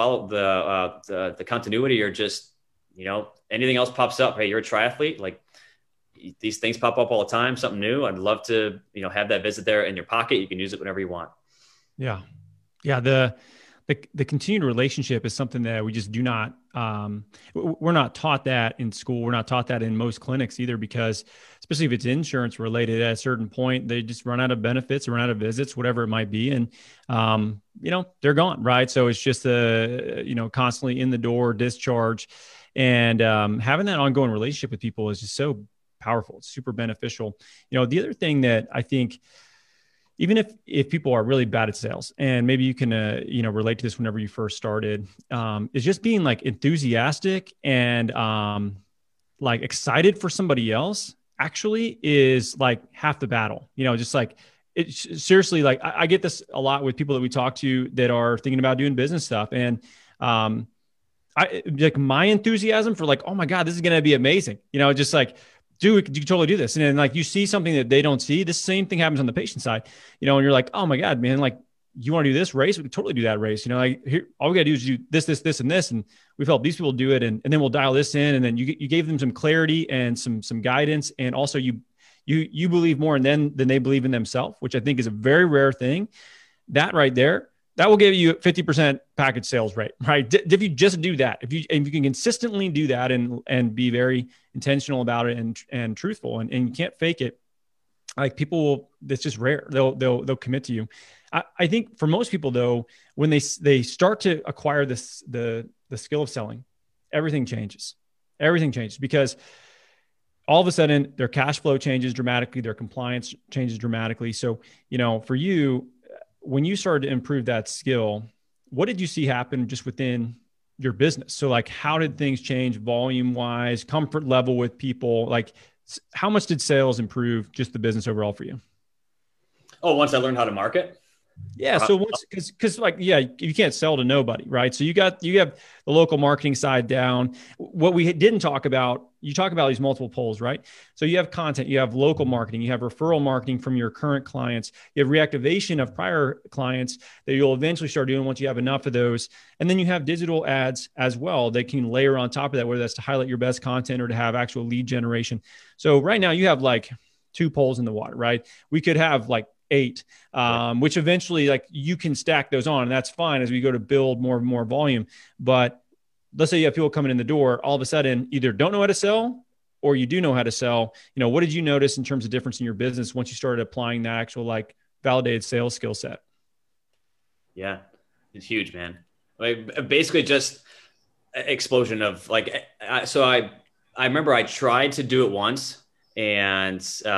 continuity, or just, anything else pops up. Hey, you're a triathlete. Like, these things pop up all the time, something new. I'd love to, have that visit there in your pocket. You can use it whenever you want. Yeah. Yeah. The continued relationship is something that we just do not, we're not taught that in school. We're not taught that in most clinics either, because especially if it's insurance related, at a certain point, they just run out of benefits, run out of visits, whatever it might be. And, they're gone. Right. So it's just constantly in the door discharge, and having that ongoing relationship with people is just so powerful. It's super beneficial. The other thing that I think, even if people are really bad at sales, and maybe you can, relate to this whenever you first started, is just being like enthusiastic and like excited for somebody else actually is like half the battle. Just like seriously, like I get this a lot with people that we talk to that are thinking about doing business stuff. And I like my enthusiasm for like, oh my God, this is going to be amazing. Just like, dude, you can totally do this. And then like you see something that they don't see. The same thing happens on the patient side, and you're like, oh my God, man, like you want to do this race? We can totally do that race. Like here, all we got to do is do this, and this. And we've helped these people do it. And then we'll dial this in. And then you gave them some clarity and some guidance. And also you believe more in them than they believe in themselves, which I think is a very rare thing. That right there, that will give you 50% package sales rate, right? If you just do that, if you can consistently do that and be very intentional about it and truthful, and you can't fake it, like people will, that's just rare. They'll commit to you. I think for most people though, when they start to acquire the skill of selling, everything changes because all of a sudden their cash flow changes dramatically. Their compliance changes dramatically. So, for you, when you started to improve that skill, what did you see happen just within your business? So like, how did things change volume wise, comfort level with people? Like, how much did sales improve just the business overall for you? Oh, once I learned how to market. Yeah. So once, cause like, yeah, you can't sell to nobody, right? So you have the local marketing side down. What we didn't talk about, you talk about these multiple poles, right? So you have content, you have local marketing, you have referral marketing from your current clients, you have reactivation of prior clients that you'll eventually start doing once you have enough of those. And then you have digital ads as well that can layer on top of that, whether that's to highlight your best content or to have actual lead generation. So right now you have like 2 poles in the water, right? We could have like 8, which eventually like you can stack those on, and that's fine as we go to build more and more volume. But let's say you have people coming in the door, all of a sudden either don't know how to sell or you do know how to sell. What did you notice in terms of difference in your business once you started applying that actual like validated sales skill set? Yeah, it's huge, man. Like basically just explosion of like, so I I remember I tried to do it once, and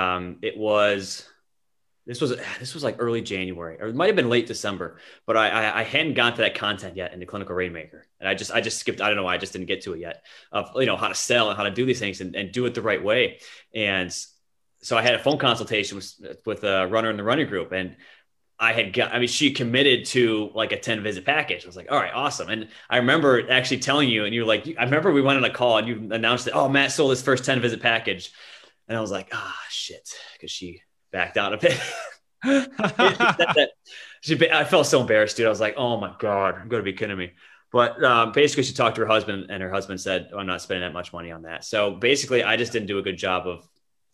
this was like early January, or it might have been late December, but I hadn't gotten to that content yet in the Clinical Rainmaker, and I just skipped. I don't know why, I just didn't get to it yet, of how to sell and how to do these things and do it the right way. And so I had a phone consultation with a runner in the running group, and she committed to like a 10 visit package. I was like, all right, awesome. And I remember actually telling you, and you were like, I remember we went on a call and you announced that, oh, Matt sold his first 10 visit package. And I was like, shit. Cause she backed out a bit. I felt so embarrassed, dude. I was like, oh my God, I'm going to be kidding me. But basically she talked to her husband, and her husband said, oh, I'm not spending that much money on that. So basically I just didn't do a good job of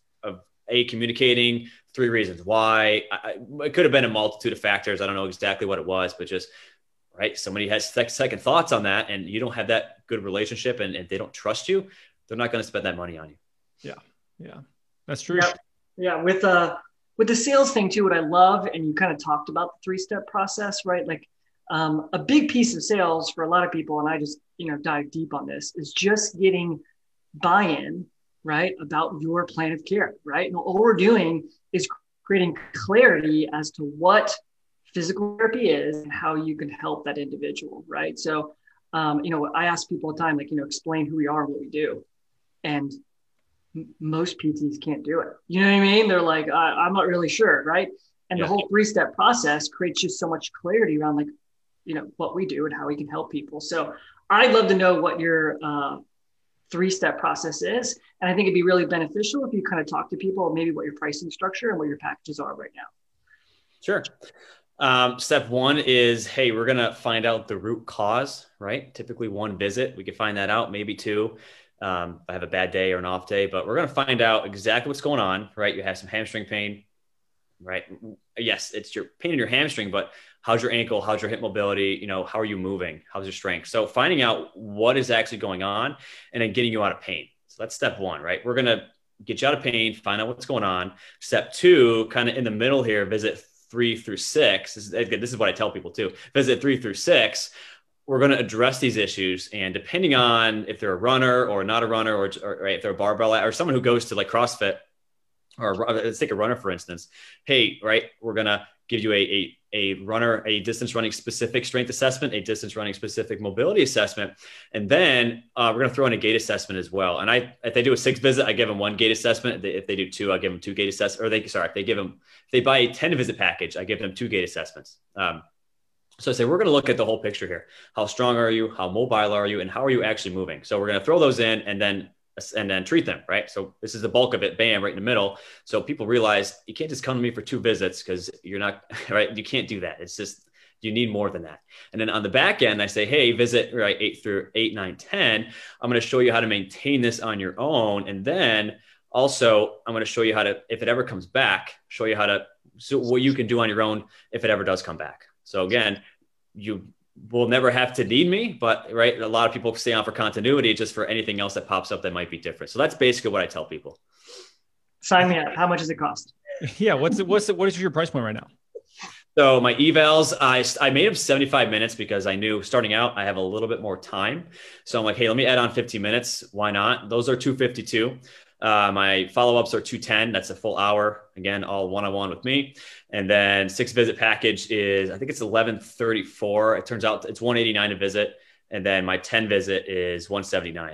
communicating. 3 reasons why. It could have been a multitude of factors. I don't know exactly what it was, but just, right, somebody has second thoughts on that, and you don't have that good relationship, and they don't trust you, they're not going to spend that money on you. Yeah, that's true. Yeah. With the sales thing too, what I love, and you kind of talked about the 3-step process, right? Like a big piece of sales for a lot of people, and I just dive deep on this, is just getting buy-in, right, about your plan of care, right? And all we're doing is creating clarity as to what physical therapy is and how you can help that individual, right? So, I ask people all the time, like, explain who we are and what we do. And most PTs can't do it. You know what I mean? They're like, I'm not really sure, right? And the whole 3-step process creates just so much clarity around, like, what we do and how we can help people. So I'd love to know what your 3-step process is. And I think it'd be really beneficial if you kind of talk to people, maybe what your pricing structure and what your packages are right now. Sure. Step 1 is, hey, we're going to find out the root cause, right? Typically 1 visit. We can find that out, maybe 2. If I have a bad day or an off day, but we're going to find out exactly what's going on, right? You have some hamstring pain, right? Yes, it's your pain in your hamstring, but how's your ankle? How's your hip mobility? How are you moving? How's your strength? So finding out what is actually going on and then getting you out of pain. So that's step 1, right? We're going to get you out of pain, find out what's going on. Step 2, kind of in the middle here, visit 3 through 6. This is what I tell people too. Visit 3 through 6. We're going to address these issues. And depending on if they're a runner or not a runner, or right, if they're a barbell or someone who goes to like CrossFit, or let's take a runner, for instance. Hey, right, we're going to give you a runner, a distance running specific strength assessment, a distance running specific mobility assessment. And then we're going to throw in a gait assessment as well. And if they do a 6 visit, I give them 1 gait assessment. If they do 2, I give them 2 gait assessments. If they buy a 10 visit package, I give them 2 gait assessments. So I say, we're going to look at the whole picture here. How strong are you? How mobile are you? And how are you actually moving? So we're going to throw those in and then treat them, right? So this is the bulk of it, bam, right in the middle. So people realize you can't just come to me for 2 visits because you're not, right? You can't do that. It's just, you need more than that. And then on the back end, I say, hey, visit right 8, 9, 10. I'm going to show you how to maintain this on your own. And then also I'm going to show you how to, if it ever comes back, so what you can do on your own if it ever does come back. So again, you will never have to need me, but right, a lot of people stay on for continuity just for anything else that pops up that might be different. So that's basically what I tell people. Sign me up. How much does it cost? Yeah. What is your price point right now? So my evals, I made them 75 minutes because I knew starting out, I have a little bit more time. So I'm like, hey, let me add on 15 minutes. Why not? Those are $252. My follow-ups are $210. That's a full hour. Again, all one-on-one with me. And then 6 visit package is, I think it's $1,134. It turns out it's $189 a visit. And then my 10 visit is $179.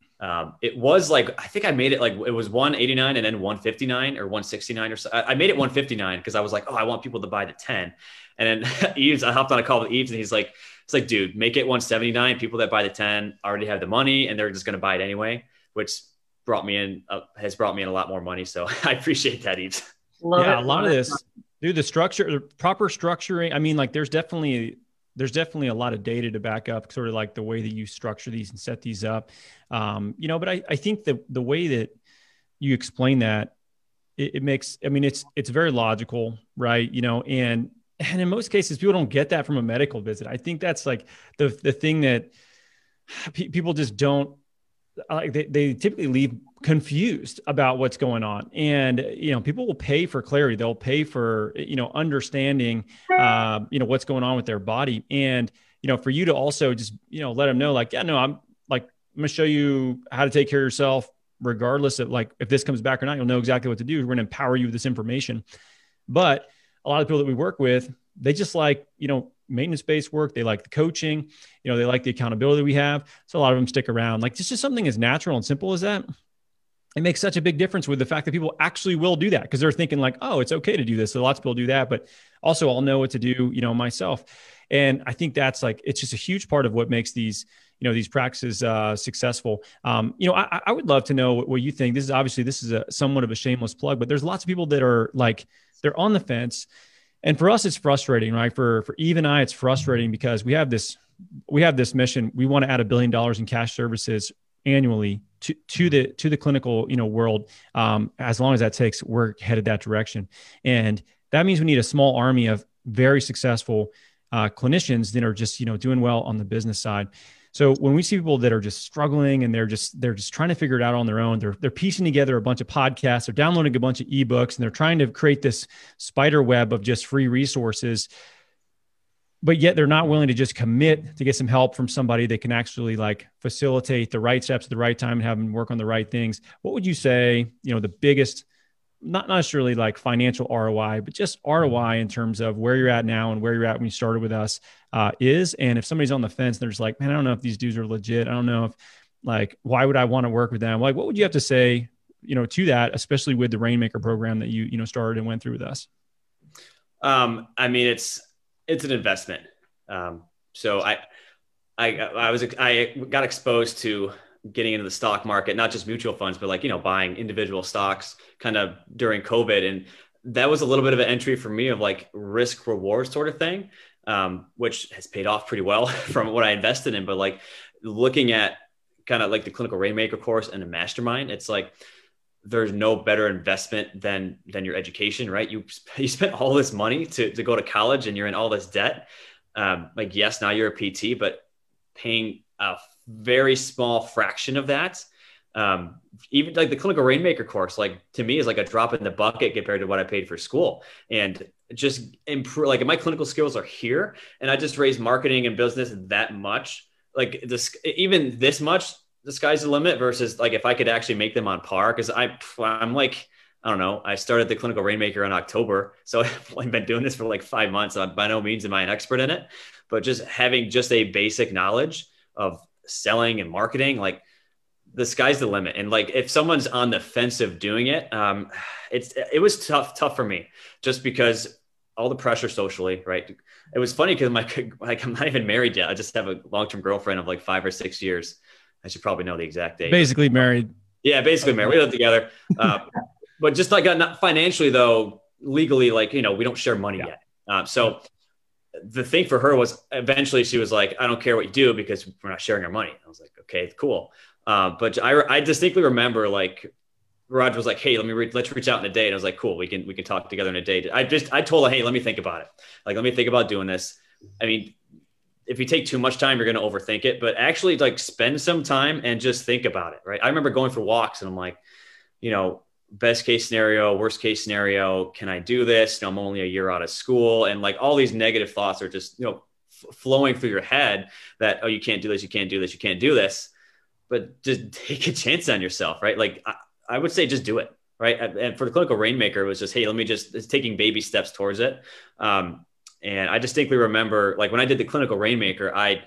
It was like, I think I made it like, it was $189 and then $159 or $169 or so. I made it $159 because I was like, oh, I want people to buy the 10. And then Eves, I hopped on a call with Eves and he's like, it's like, dude, make it $179. People that buy the 10 already have the money and they're just going to buy it anyway, which has brought me in a lot more money. So I appreciate that, Eves. A lot of this, dude, the proper structuring. I mean, like there's definitely a lot of data to back up sort of like the way that you structure these and set these up. But I think the way that you explain that, it makes, I mean, it's very logical, right? And in most cases, people don't get that from a medical visit. I think that's like the thing that people just don't, like they typically leave confused about what's going on. And, people will pay for clarity. They'll pay for, understanding, what's going on with their body. And, for you to also just, let them know like, yeah, no, I'm like, going to show you how to take care of yourself, regardless of like, if this comes back or not, you'll know exactly what to do. We're going to empower you with this information. But a lot of people that we work with, they just like, maintenance-based work. They like the coaching, they like the accountability we have. So a lot of them stick around. Like, just something as natural and simple as that. It makes such a big difference with the fact that people actually will do that, because they're thinking like, oh, it's okay to do this. So lots of people do that, but also I'll know what to do, myself. And I think that's like, it's just a huge part of what makes these practices successful. I would love to know what you think. This is a somewhat of a shameless plug, but there's lots of people that are like, they're on the fence. And for us, it's frustrating, right? For Eve and I, it's frustrating because we have this mission. We want to add $1 billion in cash services annually to the clinical, world. As long as that takes, we're headed that direction. And that means we need a small army of very successful clinicians that are just, doing well on the business side. So when we see people that are just struggling and they're just trying to figure it out on their own, they're piecing together a bunch of podcasts, they're downloading a bunch of ebooks, and they're trying to create this spider web of just free resources, but yet they're not willing to just commit to get some help from somebody that can actually like facilitate the right steps at the right time and have them work on the right things. What would you say, the biggest, not necessarily like financial ROI, but just ROI in terms of where you're at now and where you're at when you started with us is? And if somebody's on the fence, they're just like, man, I don't know if these dudes are legit. I don't know if like, why would I want to work with them? Like, what would you have to say, to that, especially with the Rainmaker program that you started and went through with us? I mean, it's an investment. So I got exposed to getting into the stock market, not just mutual funds, but like, buying individual stocks kind of during COVID. And that was a little bit of an entry for me of like risk reward sort of thing, which has paid off pretty well from what I invested in. But like looking at kind of like the Clinical Rainmaker course and the mastermind, it's like, there's no better investment than your education, right? You spent all this money to go to college and you're in all this debt. Like, yes, now you're a PT, but paying a very small fraction of that. Even like the Clinical Rainmaker course, like to me is like a drop in the bucket compared to what I paid for school, and just improve. Like my clinical skills are here, and I just raised marketing and business that much, like even this much, the sky's the limit versus like, if I could actually make them on par. Cause I'm like, I don't know. I started the Clinical Rainmaker in October. So I've been doing this for like 5 months. By no means am I an expert in it, but just having just a basic knowledge of selling and marketing, like the sky's the limit. And like, if someone's on the fence of doing it, it was tough for me just because all the pressure socially, right? It was funny because I'm not even married yet. I just have a long-term girlfriend of like 5 or 6 years. I should probably know the exact date. Basically married. Yeah, basically married. We live together. But just like not financially though, legally, like, we don't share money yet. So the thing for her was eventually she was like, I don't care what you do because we're not sharing our money. I was like, okay, cool. But I distinctly remember like Roger was like, hey, let's reach out in a day. And I was like, cool, we can talk together in a day. I told her, hey, let me think about it. Like, let me think about doing this. I mean, if you take too much time, you're going to overthink it, but actually like spend some time and just think about it. Right. I remember going for walks and I'm like, best case scenario, worst case scenario, can I do this? I'm only a year out of school. And like all these negative thoughts are just, flowing through your head that, oh, you can't do this. You can't do this. You can't do this, but just take a chance on yourself. Right. Like I would say, just do it. Right. And for the Clinical Rainmaker, it was just, hey, it's taking baby steps towards it. And I distinctly remember like when I did the Clinical Rainmaker, I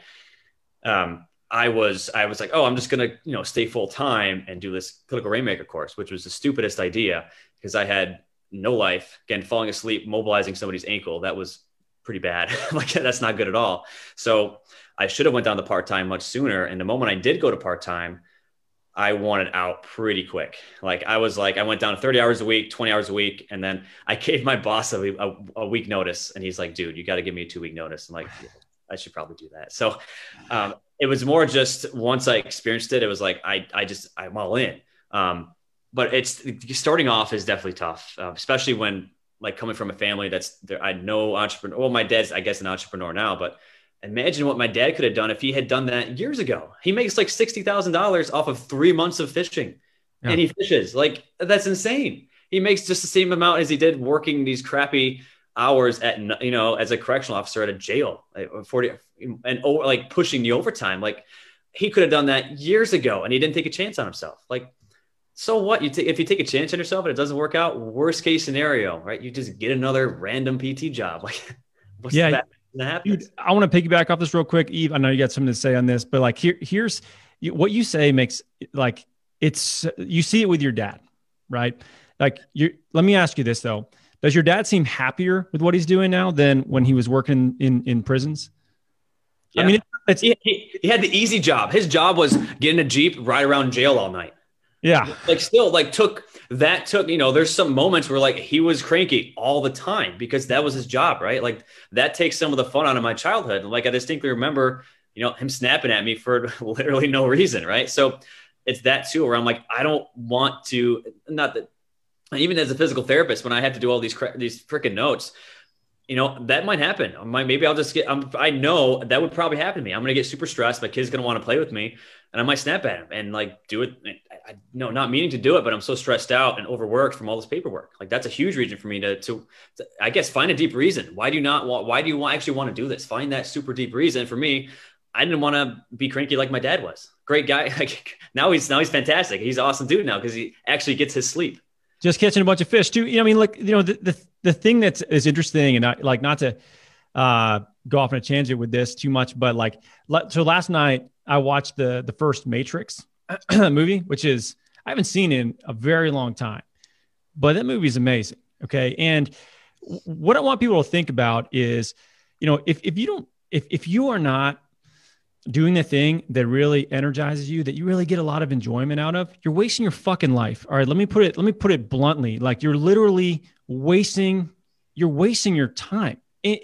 was like, oh, I'm just going to, stay full time and do this Clinical Rainmaker course, which was the stupidest idea because I had no life. Again, falling asleep, mobilizing somebody's ankle. That was pretty bad. Like, that's not good at all. So I should have went down to part-time much sooner. And the moment I did go to part-time, I wanted out pretty quick. Like I went down to 30 hours a week, 20 hours a week. And then I gave my boss a week notice and he's like, dude, you got to give me a 2-week notice. I'm like, yeah, I should probably do that. So it was more just once I experienced it, it was like, I'm all in. But starting off is definitely tough, especially when like coming from a family that's there. I know entrepreneur. Well, my dad's, I guess, an entrepreneur now, but imagine what my dad could have done if he had done that years ago. He makes like $60,000 off of 3 months of fishing and he fishes. Like, that's insane. He makes just the same amount as he did working these crappy hours at, as a correctional officer at a jail, like 40 and like pushing the overtime. Like he could have done that years ago and he didn't take a chance on himself. Like, so what? If you take a chance on yourself and it doesn't work out, worst case scenario, right? You just get another random PT job. Like, what's the bad that happens? Dude, I want to piggyback off this real quick, Eve. I know you got something to say on this, but like here's what you say makes like you see it with your dad, right? Like let me ask you this though. Does your dad seem happier with what he's doing now than when he was working in prisons? Yeah. I mean, he had the easy job. His job was get in a Jeep, ride around jail all night. Yeah. Like still like took, there's some moments where like he was cranky all the time because that was his job, right? Like that takes some of the fun out of my childhood. And like, I distinctly remember, him snapping at me for literally no reason. Right. So it's that too, where I'm like, I don't want to, not that even as a physical therapist, when I have to do all these freaking notes, that might happen. Maybe I'll just I know that would probably happen to me. I'm going to get super stressed. My kid's going to want to play with me and I might snap at him and like do it. Not meaning to do it, but I'm so stressed out and overworked from all this paperwork. Like that's a huge reason for me to I guess, find a deep reason. Why do you actually want to do this? Find that super deep reason. For me, I didn't want to be cranky like my dad was. Great guy. Like now he's fantastic. He's an awesome dude now because he actually gets his sleep. Just catching a bunch of fish too. I mean, like, the thing is interesting, and not to go off on a tangent with this too much, but like, so last night I watched the first Matrix movie, which is, I haven't seen in a very long time, but that movie is amazing. Okay. And what I want people to think about is, if you are not doing the thing that really energizes you, that you really get a lot of enjoyment out of, you're wasting your fucking life. All right. Let me put it bluntly. Like you're literally wasting your time.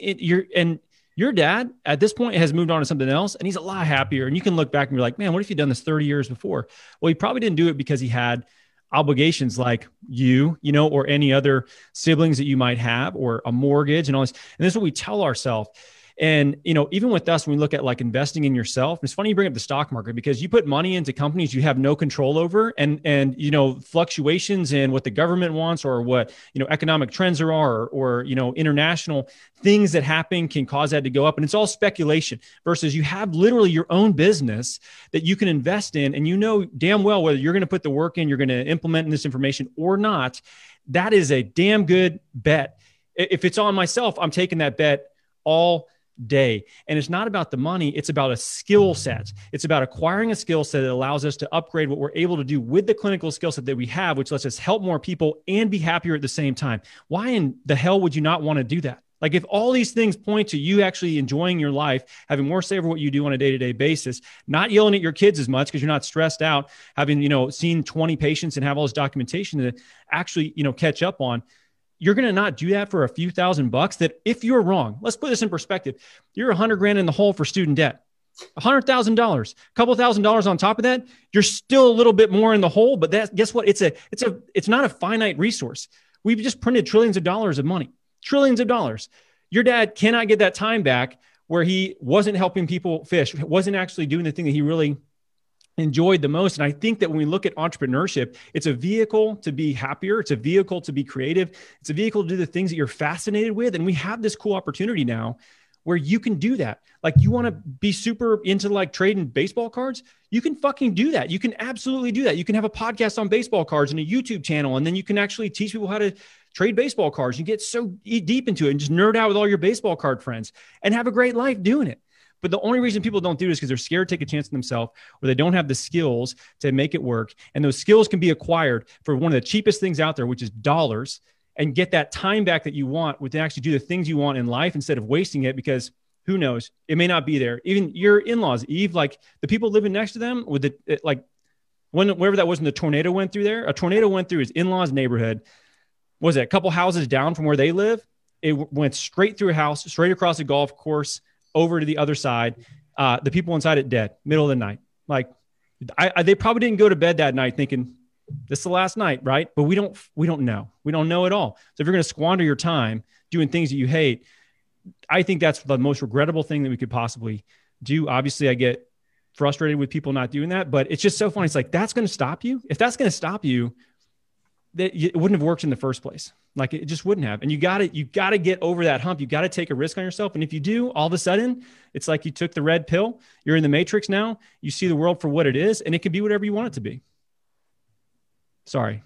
Your dad at this point has moved on to something else and he's a lot happier. And you can look back and be like, man, what if you'd done this 30 years before? Well, he probably didn't do it because he had obligations like or any other siblings that you might have, or a mortgage and all this. And this is what we tell ourselves. And, even with us, when we look at like investing in yourself, it's funny you bring up the stock market because you put money into companies you have no control over, and fluctuations in what the government wants, or what, economic trends are, or international things that happen can cause that to go up. And it's all speculation versus you have literally your own business that you can invest in. And damn well whether you're going to put the work in, you're going to implement this information or not. That is a damn good bet. If it's on myself, I'm taking that bet all day. And it's not about the money. It's about a skill set. It's about acquiring a skill set that allows us to upgrade what we're able to do with the clinical skill set that we have, which lets us help more people and be happier at the same time. Why in the hell would you not want to do that? Like if all these things point to you actually enjoying your life, having more say over what you do on a day-to-day basis, not yelling at your kids as much because you're not stressed out, having, seen 20 patients and have all this documentation to actually, catch up on, you're going to not do that for a few $1,000 that if you're wrong, let's put this in perspective. You're $100,000 in the hole for student debt, $100,000, a couple $1,000s on top of that. You're still a little bit more in the hole, but guess what? It's not a finite resource. We've just printed trillions of dollars of money, trillions of dollars. Your dad cannot get that time back where he wasn't helping people fish, wasn't actually doing the thing that he really enjoyed the most. And I think that when we look at entrepreneurship, it's a vehicle to be happier. It's a vehicle to be creative. It's a vehicle to do the things that you're fascinated with. And we have this cool opportunity now where you can do that. Like you want to be super into like trading baseball cards. You can fucking do that. You can absolutely do that. You can have a podcast on baseball cards and a YouTube channel. And then you can actually teach people how to trade baseball cards. You get so deep into it and just nerd out with all your baseball card friends and have a great life doing it. But the only reason people don't do it is because they're scared to take a chance on themselves, or they don't have the skills to make it work. And those skills can be acquired for one of the cheapest things out there, which is dollars, and get that time back that you want with to actually do the things you want in life instead of wasting it, because who knows, it may not be there. Even your in-laws, Eve, like the people living next to them with wherever that was when the tornado went through there, a tornado went through his in-laws neighborhood. Was it a couple houses down from where they live? It went straight through a house, straight across a golf course, over to the other side. The people inside it dead, middle of the night. Like they probably didn't go to bed that night thinking this is the last night, right? But we don't know. We don't know at all. So if you're going to squander your time doing things that you hate, I think that's the most regrettable thing that we could possibly do. Obviously, I get frustrated with people not doing that, but it's just so funny. It's like, that's going to stop you. If that's going to stop you, that it wouldn't have worked in the first place. Like it just wouldn't have. And you got to get over that hump. You got to take a risk on yourself. And if you do, all of a sudden it's like you took the red pill. You're in the matrix now. You see the world for what it is, and it can be whatever you want it to be. Sorry.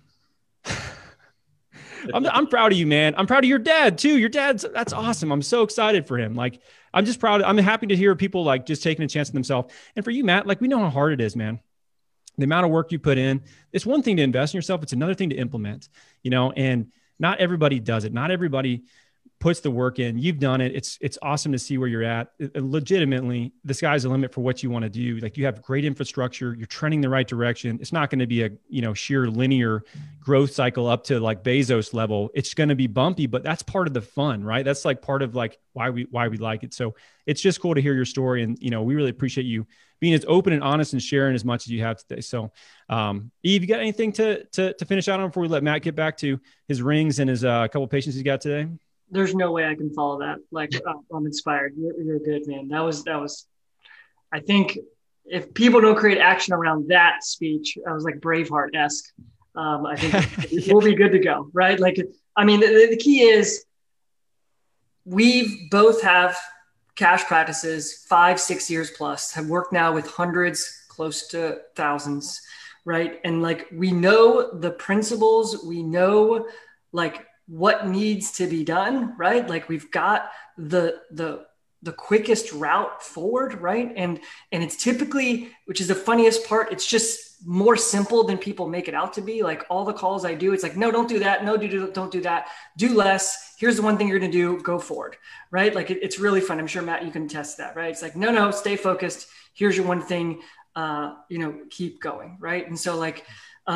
I'm proud of you, man. I'm proud of your dad too. That's awesome. I'm so excited for him. Like, I'm just proud. I'm happy to hear people like just taking a chance on themselves. And for you, Matt, like we know how hard it is, man. The amount of work you put in, it's one thing to invest in yourself. It's another thing to implement, and not everybody does it. Not everybody puts the work in. You've done it. It's awesome to see where you're at. Legitimately, the sky's the limit for what you want to do. Like you have great infrastructure. You're trending the right direction. It's not going to be a, sheer linear growth cycle up to like Bezos level. It's going to be bumpy, but that's part of the fun, right? That's like part of like why we like it. So it's just cool to hear your story. And, we really appreciate you being as open and honest and sharing as much as you have today. So, Eve, you got anything to finish out on before we let Matt get back to his rings and his couple of patients he's got today? There's no way I can follow that. Like, I'm inspired. You're good, man. That was, I think if people don't create action around that speech, I was like Braveheart-esque. I think we'll be good to go. Right. Like, I mean, the key is we both have cash practices, 5-6 years plus, have worked now with hundreds, close to thousands. Right. And like, we know the principles, we know like what needs to be done, right? Like we've got the quickest route forward, right? And it's typically, which is the funniest part, it's just more simple than people make it out to be. Like all the calls I do, it's like, no, don't do that. No, don't do that. Do less. Here's the one thing you're going to do. Go forward, right? Like it's really fun. I'm sure Matt, you can test that, right? It's like, no, stay focused. Here's your one thing, keep going, right? And so like,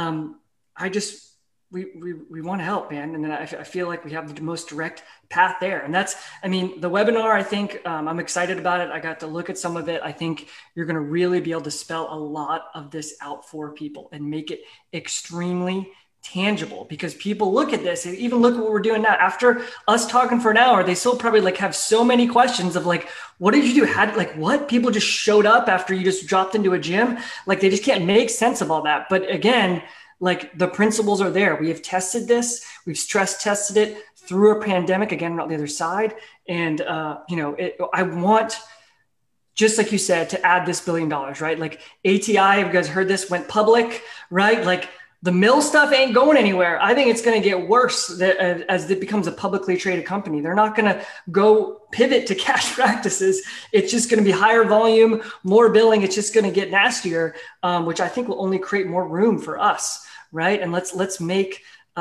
we want to help, man. And then I feel like we have the most direct path there. And that's, the webinar, I think I'm excited about it. I got to look at some of it. I think you're going to really be able to spell a lot of this out for people and make it extremely tangible, because people look at this and even look at what we're doing now. After us talking for an hour, they still probably like have so many questions of like, what did you do? What? People just showed up after you just dropped into a gym. Like they just can't make sense of all that. But again, like the principles are there. We have tested this. We've stress tested it through a pandemic. Again, we're on the other side. And, I want, just like you said, to add this $1 billion, right? Like ATI, have you guys heard this, went public, right? Like the mill stuff ain't going anywhere. I think it's going to get worse as it becomes a publicly traded company. They're not going to go pivot to cash practices. It's just going to be higher volume, more billing. It's just going to get nastier, which I think will only create more room for us. Right. And let's make,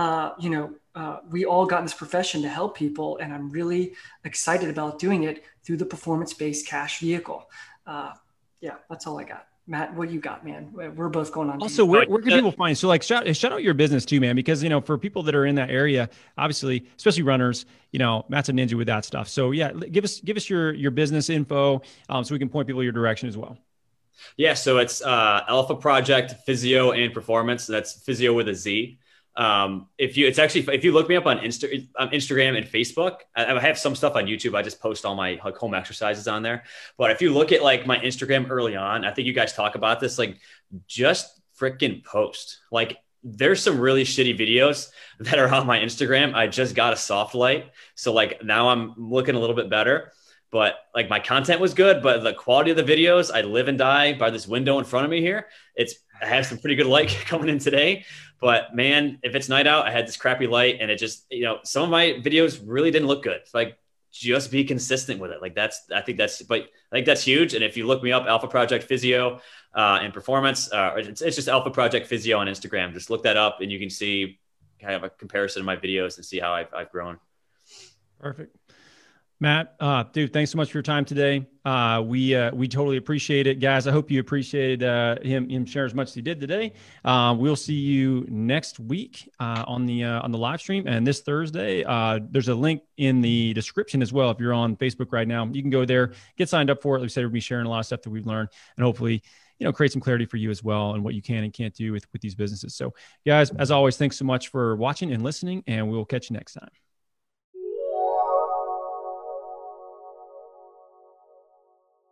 we all got in this profession to help people. And I'm really excited about doing it through the performance-based cash vehicle. That's all I got. Matt, what you got, man? We're both going on. Also, where can people find you? So like shout out your business too, man, because, for people that are in that area, obviously, especially runners, Matt's a ninja with that stuff. So yeah, give us your business info so we can point people your direction as well. Yeah. So it's Alpha Project Physio and Performance. That's physio with a Z. If you look me up on Instagram and Facebook, I have some stuff on YouTube. I just post all my like home exercises on there. But if you look at like my Instagram early on, I think you guys talk about this, like just freaking post. Like there's some really shitty videos that are on my Instagram. I just got a soft light. So like now I'm looking a little bit better. But like my content was good, but the quality of the videos, I live and die by this window in front of me here. I have some pretty good light coming in today, but man, if it's night out, I had this crappy light and it just, some of my videos really didn't look good. Like just be consistent with it. Like I think that's huge. And if you look me up, Alpha Project Physio and Performance, it's just Alpha Project Physio on Instagram. Just look that up and you can see kind of a comparison of my videos and see how I've grown. Perfect. Matt, dude, thanks so much for your time today. We totally appreciate it, guys. I hope you appreciated him sharing as much as he did today. We'll see you next week on the live stream, and this Thursday. There's a link in the description as well. If you're on Facebook right now, you can go there, get signed up for it. Like I said, we'll be sharing a lot of stuff that we've learned, and hopefully, create some clarity for you as well and what you can and can't do with these businesses. So, guys, as always, thanks so much for watching and listening, and we'll catch you next time.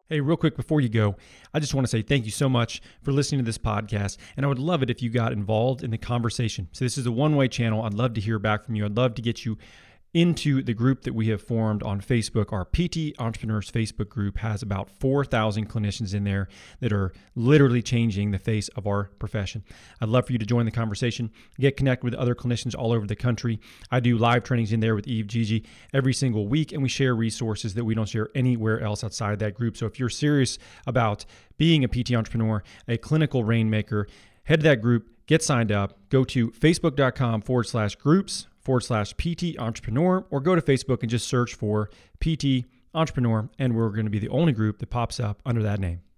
Hey, real quick before you go, I just want to say thank you so much for listening to this podcast. And I would love it if you got involved in the conversation. So this is a one-way channel. I'd love to hear back from you. I'd love to get you into the group that we have formed on Facebook. Our PT Entrepreneurs Facebook group has about 4,000 clinicians in there that are literally changing the face of our profession. I'd love for you to join the conversation, get connected with other clinicians all over the country. I do live trainings in there with Eve Gigi every single week, and we share resources that we don't share anywhere else outside of that group. So if you're serious about being a PT entrepreneur, a clinical rainmaker, head to that group, get signed up, go to facebook.com/groups/PT Entrepreneur, or go to Facebook and just search for PT Entrepreneur, and we're going to be the only group that pops up under that name.